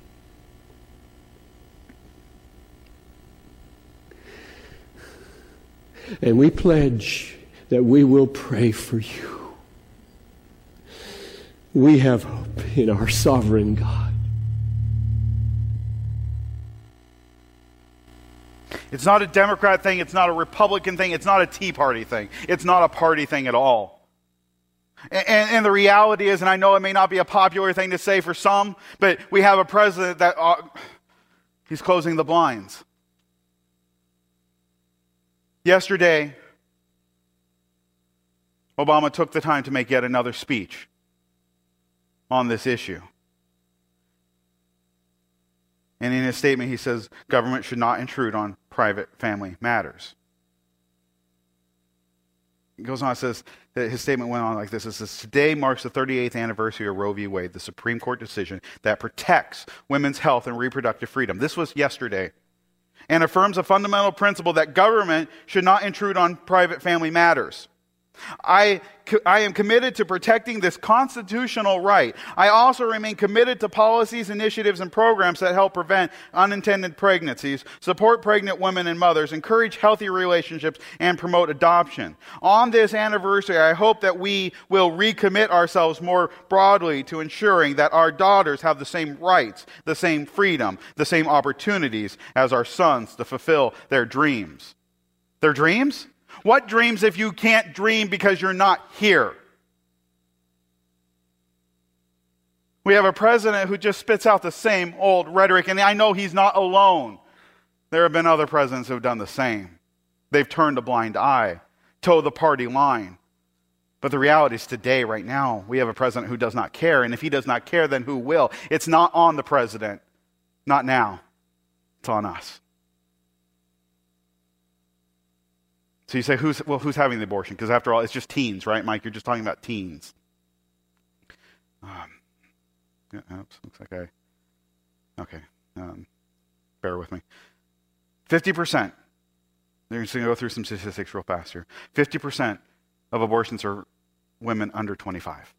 And we pledge that we will pray for you. We have hope in our sovereign God. It's not a Democrat thing. It's not a Republican thing. It's not a Tea Party thing. It's not a party thing at all. And the reality is, and I know it may not be a popular thing to say for some, but we have a president that he's closing the blinds. Yesterday, Obama took the time to make yet another speech on this issue. And in his statement, he says government should not intrude on private family matters. He goes on and says that his statement went on like this. It says, today marks the 38th anniversary of Roe v. Wade, the Supreme Court decision that protects women's health and reproductive freedom. This was yesterday. And affirms a fundamental principle that government should not intrude on private family matters. I am committed to protecting this constitutional right. I also remain committed to policies, initiatives, and programs that help prevent unintended pregnancies, support pregnant women and mothers, encourage healthy relationships, and promote adoption. On this anniversary, I hope that we will recommit ourselves more broadly to ensuring that our daughters have the same rights, the same freedom, the same opportunities as our sons to fulfill their dreams. Their dreams? What dreams if you can't dream because you're not here? We have a president who just spits out the same old rhetoric, and I know he's not alone. There have been other presidents who have done the same. They've turned a blind eye, towed the party line. But the reality is today, right now, we have a president who does not care, and if he does not care, then who will? It's not on the president. Not now. It's on us. So you say, who's having the abortion? Because after all, it's just teens, right, Mike? You're just talking about teens. Looks like okay. Bear with me. 50%. They're just going to go through some statistics real fast here. 50% of abortions are women under 25.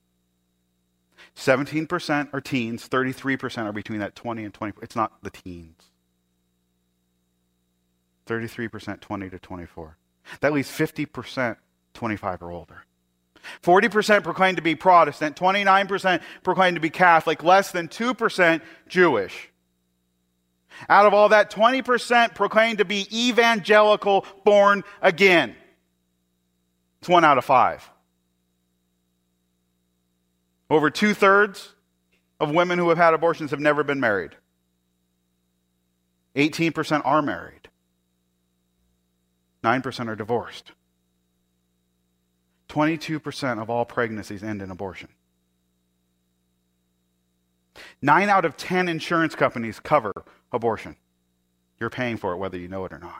17% are teens. 33% are between that 20 and 20. It's not the teens. 33% 20 to 24. That leaves 50% 25 or older. 40% proclaim to be Protestant, 29% proclaim to be Catholic, less than 2% Jewish. Out of all that, 20% proclaim to be evangelical, born again. It's 1 out of 5. Over 2/3 of women who have had abortions have never been married. 18% are married. 9% are divorced. 22% of all pregnancies end in abortion. 9 out of 10 insurance companies cover abortion. You're paying for it whether you know it or not.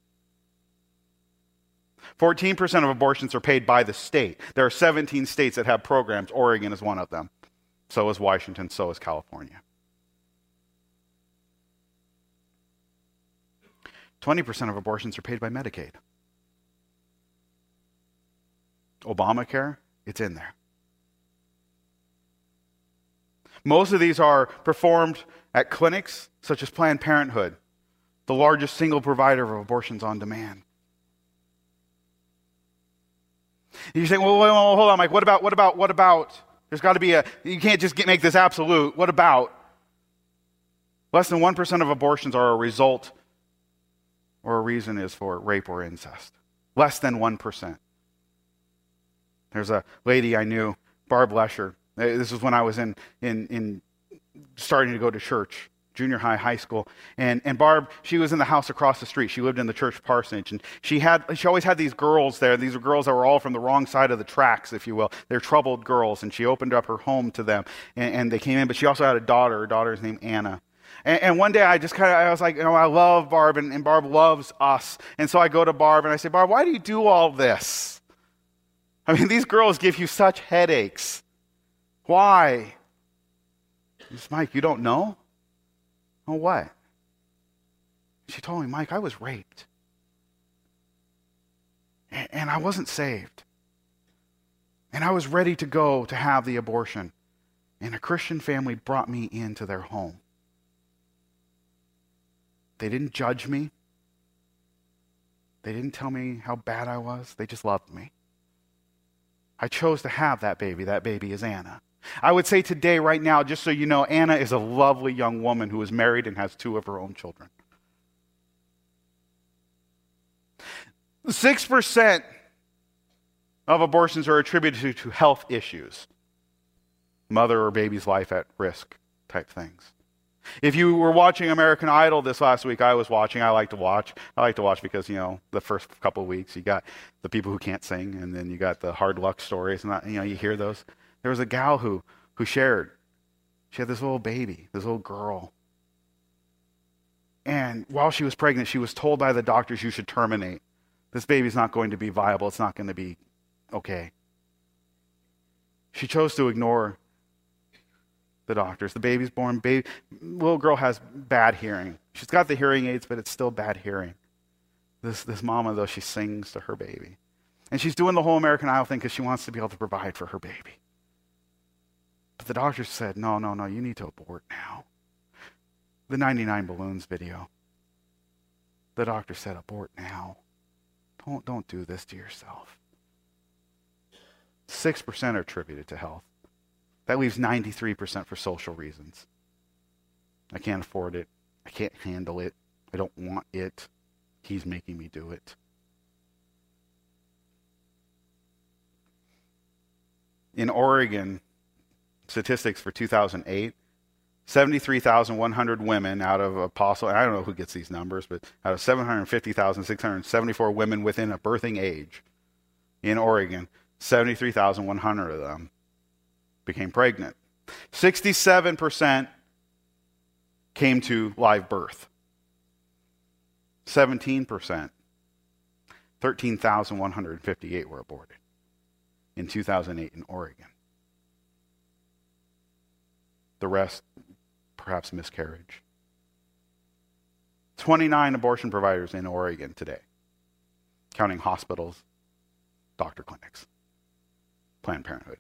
14% of abortions are paid by the state. There are 17 states that have programs. Oregon is one of them. So is Washington, so is California. 20% of abortions are paid by Medicaid. Obamacare, it's in there. Most of these are performed at clinics such as Planned Parenthood, the largest single provider of abortions on demand. And you're saying, well, hold on, Mike, what about? There's got to be you can't just make this absolute. What about? Less than 1% of abortions are a result or a reason is for rape or incest. Less than 1%. There's a lady I knew, Barb Lesher. This was when I was in starting to go to church, junior high, high school. And Barb, she was in the house across the street. She lived in the church parsonage. And she always had these girls there. These were girls that were all from the wrong side of the tracks, if you will. They're troubled girls. And she opened up her home to them. And they came in. But she also had a daughter. Her daughter's named Anna. And one day I was like, I love Barb. And Barb loves us. And so I go to Barb and I say, Barb, why do you do all this? I mean, these girls give you such headaches. Why? He says, Mike, you don't know? Oh, what? She told me, Mike, I was raped. And I wasn't saved. And I was ready to go to have the abortion. And a Christian family brought me into their home. They didn't judge me. They didn't tell me how bad I was. They just loved me. I chose to have that baby. That baby is Anna. I would say today, right now, just so you know, Anna is a lovely young woman who is married and has 2 of her own children. 6% of abortions are attributed to health issues. Mother or baby's life at risk type things. If you were watching American Idol this last week, I was watching. I like to watch because, the first couple of weeks, you got the people who can't sing, and then you got the hard luck stories, and you hear those. There was a gal who shared. She had this little baby, this little girl. And while she was pregnant, she was told by the doctors, you should terminate. This baby's not going to be viable. It's not going to be okay. She chose to ignore the doctors. The baby's born. Little girl has bad hearing. She's got the hearing aids, but it's still bad hearing. This mama, though, she sings to her baby. And she's doing the whole American Idol thing because she wants to be able to provide for her baby. But the doctors said, no, you need to abort now. The 99 Balloons video. The doctor said, abort now. Don't do this to yourself. 6% are attributed to health. That leaves 93% for social reasons. I can't afford it. I can't handle it. I don't want it. He's making me do it. In Oregon, statistics for 2008, 73,100 women out of Apostle, and I don't know who gets these numbers, but out of 750,674 women within a birthing age in Oregon, 73,100 of them became pregnant. 67% came to live birth. 17%, 13,158 were aborted in 2008 in Oregon. The rest, perhaps miscarriage. 29 abortion providers in Oregon today, counting hospitals, doctor clinics, Planned Parenthood.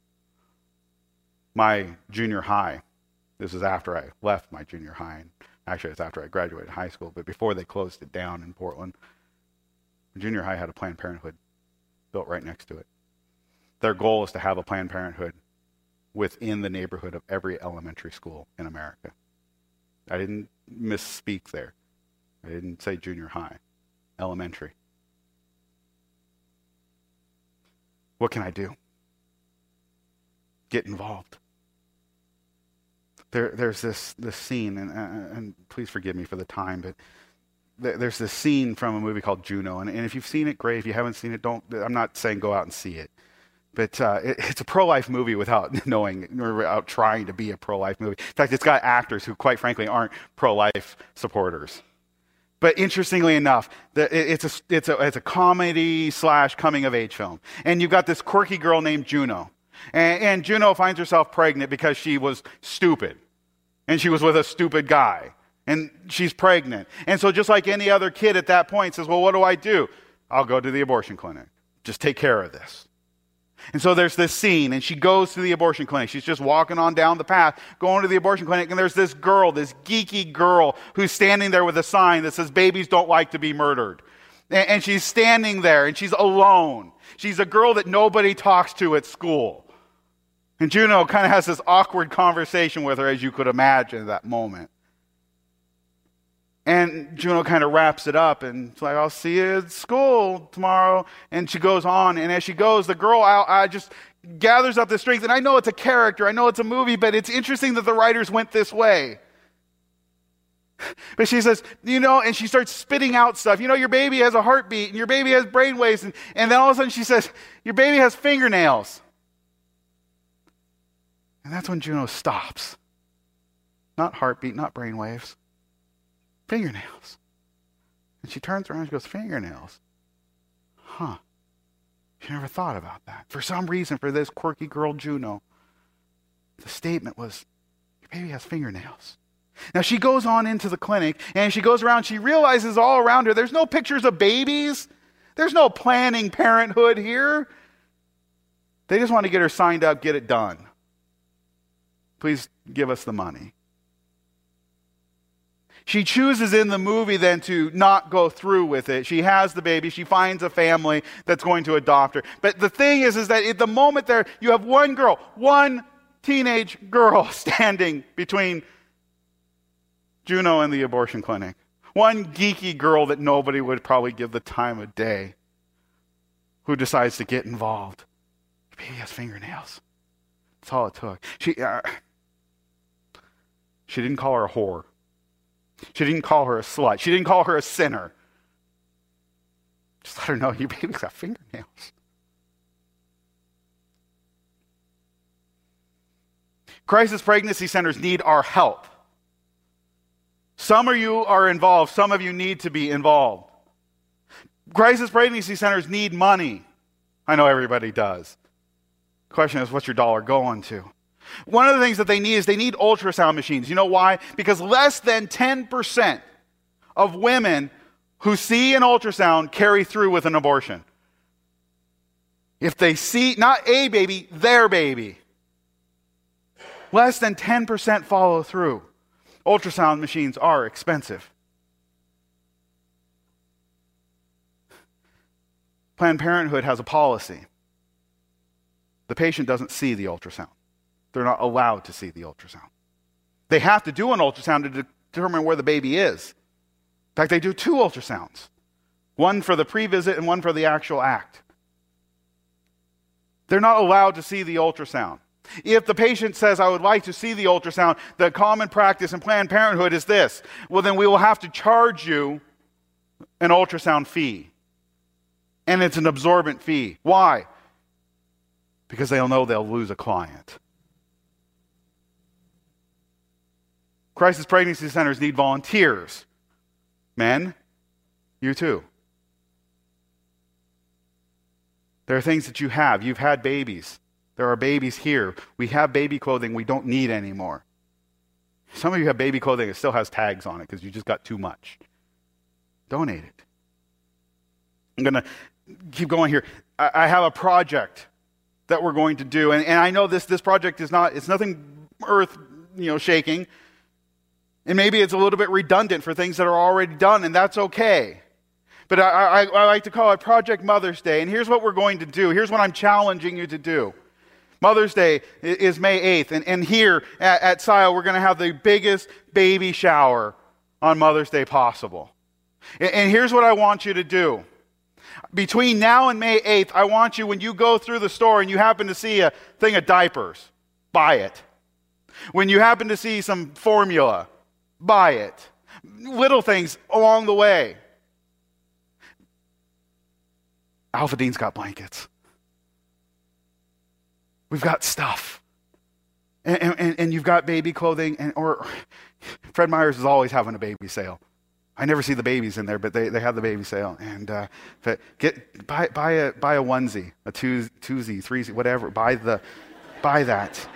My junior high, this is after I left my junior high, and actually it's after I graduated high school, but before they closed it down in Portland, junior high had a Planned Parenthood built right next to it. Their goal is to have a Planned Parenthood within the neighborhood of every elementary school in America. I didn't misspeak there. I didn't say junior high, elementary. What can I do? Get involved. There's this scene, and please forgive me for the time, but there's this scene from a movie called Juno, and if you've seen it, great. If you haven't seen it, I'm not saying go out and see it. But it's a pro-life movie without knowing or without trying to be a pro-life movie. In fact, it's got actors who, quite frankly, aren't pro-life supporters. But interestingly enough, it's a comedy / coming-of-age film. And you've got this quirky girl named Juno. And Juno finds herself pregnant because she was stupid. And she was with a stupid guy. And she's pregnant. And so just like any other kid at that point says, well, what do? I'll go to the abortion clinic. Just take care of this. And so there's this scene, and she goes to the abortion clinic. She's just walking on down the path, going to the abortion clinic, and there's this girl, this geeky girl, who's standing there with a sign that says, babies don't like to be murdered. And she's standing there, and she's alone. She's a girl that nobody talks to at school. And Juno kind of has this awkward conversation with her, as you could imagine at that moment. And Juno kind of wraps it up and it's like, I'll see you at school tomorrow. And she goes on. And as she goes, the girl just gathers up the strength. And I know it's a character. I know it's a movie. But it's interesting that the writers went this way. But she says, and she starts spitting out stuff. Your baby has a heartbeat. And your baby has brainwaves. And then all of a sudden she says, your baby has fingernails. And that's when Juno stops. Not heartbeat, not brainwaves. Fingernails. And she turns around and she goes, fingernails? Huh. She never thought about that. For some reason, for this quirky girl, Juno, the statement was, your baby has fingernails. Now, she goes on into the clinic, and she goes around, she realizes all around her, there's no pictures of babies. There's no Planned Parenthood here. They just want to get her signed up, get it done. Please give us the money. She chooses in the movie then to not go through with it. She has the baby. She finds a family that's going to adopt her. But the thing is that at the moment there, you have one teenage girl standing between Juno and the abortion clinic. One geeky girl that nobody would probably give the time of day who decides to get involved. Your baby has fingernails. That's all it took. She didn't call her a whore. She didn't call her a slut. She didn't call her a sinner. Just let her know your baby's got fingernails. Crisis pregnancy centers need our help. Some of you are involved. Some of you need to be involved. Crisis pregnancy centers need money. I know everybody does. The question is, what's your dollar going to? One of the things that they need ultrasound machines. You know why? Because less than 10% of women who see an ultrasound carry through with an abortion. If they see, not a baby, their baby. Less than 10% follow through. Ultrasound machines are expensive. Planned Parenthood has a policy. The patient doesn't see the ultrasound. They're not allowed to see the ultrasound. They have to do an ultrasound to determine where the baby is. In fact, they do 2 ultrasounds. One for the pre-visit and one for the actual act. They're not allowed to see the ultrasound. If the patient says, I would like to see the ultrasound, the common practice in Planned Parenthood is this. Well, then we will have to charge you an ultrasound fee. And it's an absorbent fee. Why? Because they'll know they'll lose a client. Crisis pregnancy centers need volunteers. Men, you too. There are things that you have. You've had babies. There are babies here. We have baby clothing we don't need anymore. Some of you have baby clothing that still has tags on it because you just got too much. Donate it. I'm going to keep going here. I have a project that we're going to do. And I know this project is nothing earth shaking. And maybe it's a little bit redundant for things that are already done, and that's okay. But I like to call it Project Mother's Day. And here's what we're going to do. Here's what I'm challenging you to do. Mother's Day is May 8th. And here at SIO, we're going to have the biggest baby shower on Mother's Day possible. And here's what I want you to do. Between now and May 8th, I want you, when you go through the store and you happen to see a thing of diapers, buy it. When you happen to see some formula, buy it. Little things along the way. Alpha Dean's got blankets. We've got stuff. And you've got baby clothing, or Fred Meyer's is always having a baby sale. I never see the babies in there, but they have the baby sale. And buy a onesie, a twosie, threesie, whatever. Buy that.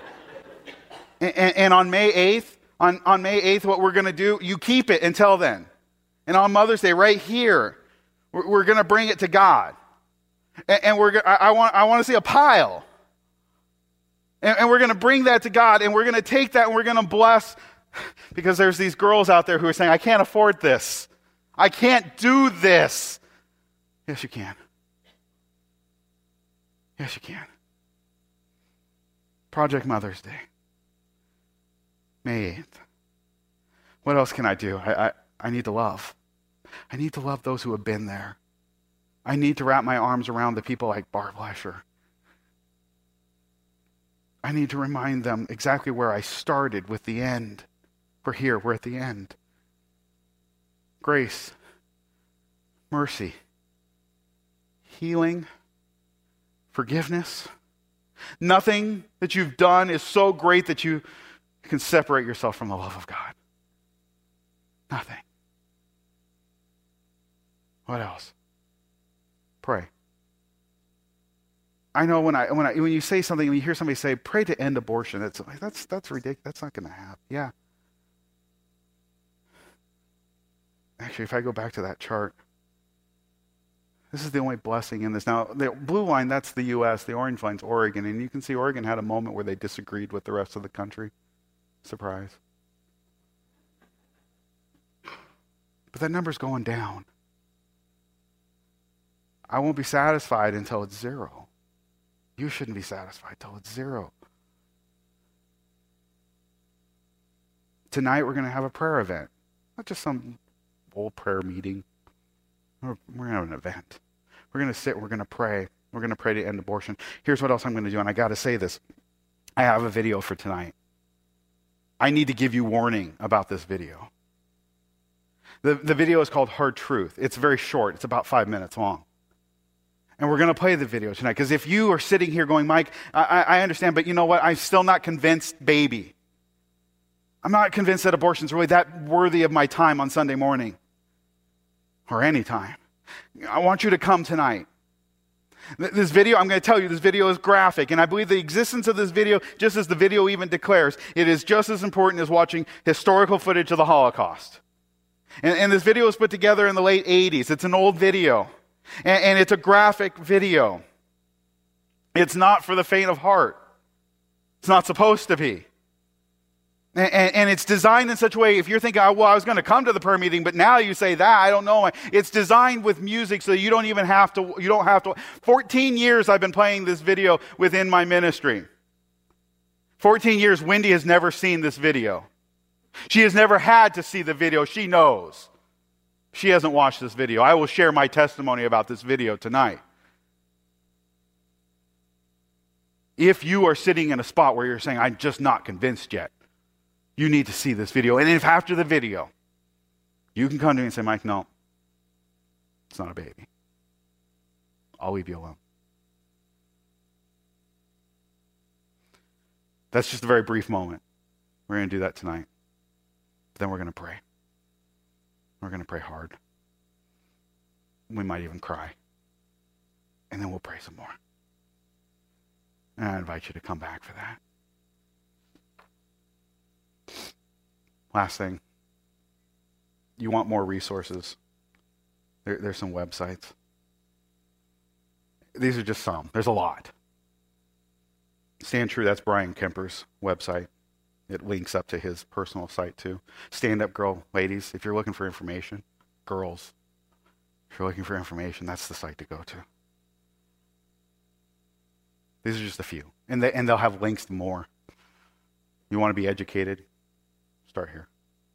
And on May 8th, on May 8th, what we're going to do, you keep it until then. And on Mother's Day, right here, we're going to bring it to God. And I want to see a pile. And we're going to bring that to God, and we're going to take that and we're going to bless, because there's these girls out there who are saying, I can't afford this. I can't do this. Yes, you can. Yes, you can. Project Mother's Day. May 8th. What else can I do? I need to love. I need to love those who have been there. I need to wrap my arms around the people like Barb Lesher. I need to remind them exactly where I started with the end. We're here, we're at the end. Grace, mercy, healing, forgiveness. Nothing that you've done is so great that you can separate yourself from the love of God. Nothing. What else? Pray. I know when you say something, when you hear somebody say, pray to end abortion, that's ridiculous. That's not going to happen. Yeah. Actually, if I go back to that chart, this is the only blessing in this. Now, the blue line, that's the U.S. The orange line's Oregon. And you can see Oregon had a moment where they disagreed with the rest of the country. Surprise. But that number's going down. I won't be satisfied until it's 0. You shouldn't be satisfied till it's 0. Tonight we're going to have a prayer event. Not just some old prayer meeting. We're going to have an event. We're going to sit, we're going to pray. We're going to pray to end abortion. Here's what else I'm going to do, and I got to say this. I have a video for tonight. I need to give you warning about this video. The video is called Hard Truth. It's very short. It's about 5 minutes long. And we're going to play the video tonight, because if you are sitting here going, Mike, I understand, but you know what? I'm still not convinced, baby. I'm not convinced that abortion's really that worthy of my time on Sunday morning or any time. I want you to come tonight. This video, I'm going to tell you, this video is graphic, and I believe the existence of this video, just as the video even declares, it is just as important as watching historical footage of the Holocaust. And this video was put together in the late 80s. It's an old video. And it's a graphic video. It's not for the faint of heart. It's not supposed to be. And it's designed in such a way, if you're thinking, well, I was going to come to the prayer meeting, but now you say that, I don't know. It's designed with music so you don't have to. 14 years I've been playing this video within my ministry. 14 years, Wendy has never seen this video. She has never had to see the video. She knows. She hasn't watched this video. I will share my testimony about this video tonight. If you are sitting in a spot where you're saying, I'm just not convinced yet, you need to see this video. And if after the video, you can come to me and say, Mike, no, it's not a baby. I'll leave you alone. That's just a very brief moment. We're going to do that tonight. But then we're going to pray. We're going to pray hard. We might even cry. And then we'll pray some more. And I invite you to come back for that. Last thing. You want more resources? There's some websites. These are just some. There's a lot. Stand True, that's Brian Kemper's website. It links up to his personal site too. Stand Up Girl, ladies, if you're looking for information. Girls, if you're looking for information, that's the site to go to. These are just a few. And they'll have links to more. You want to be educated? Start here.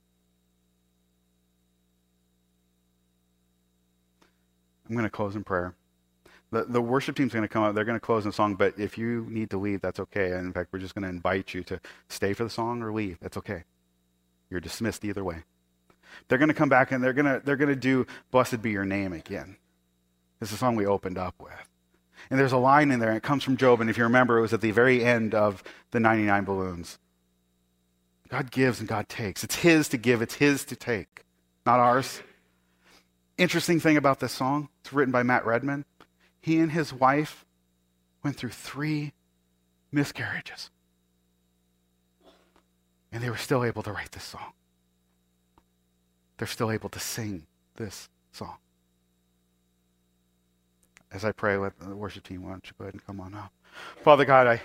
I'm going to close in prayer. The worship team's going to come up. They're going to close in song, but if you need to leave, that's okay. And in fact, we're just going to invite you to stay for the song or leave. That's okay. You're dismissed either way. They're going to come back and they're going to do Blessed Be Your Name again. This is the song we opened up with. And there's a line in there, and it comes from Job, and if you remember, it was at the very end of the 99 balloons. God gives and God takes. It's his to give, it's his to take, not ours. Interesting thing about this song, it's written by Matt Redman. He and his wife went through 3 miscarriages. And they were still able to write this song. They're still able to sing this song. As I pray, let the worship team, why don't you go ahead and come on up. Father God,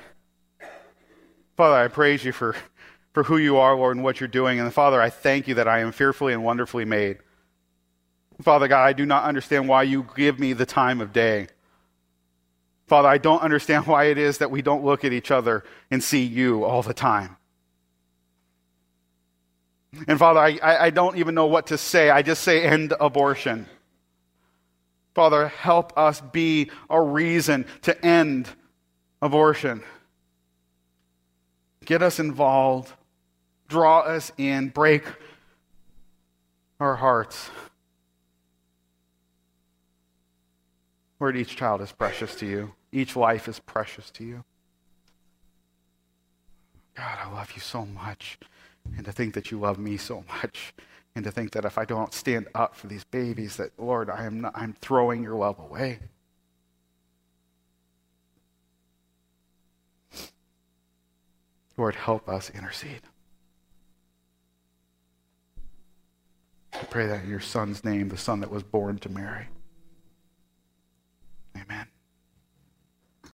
I praise you for who you are, Lord, and what you're doing. And Father, I thank you that I am fearfully and wonderfully made. Father God, I do not understand why you give me the time of day. Father, I don't understand why it is that we don't look at each other and see you all the time. And Father, I don't even know what to say. I just say end abortion. Father, help us be a reason to end abortion. Get us involved. Draw us in. Break our hearts. Lord, each child is precious to you. Each life is precious to you. God, I love you so much. And to think that you love me so much. And to think that if I don't stand up for these babies, that, Lord, I'm throwing your love away. Lord, help us intercede. I pray that in your Son's name, the Son that was born to Mary.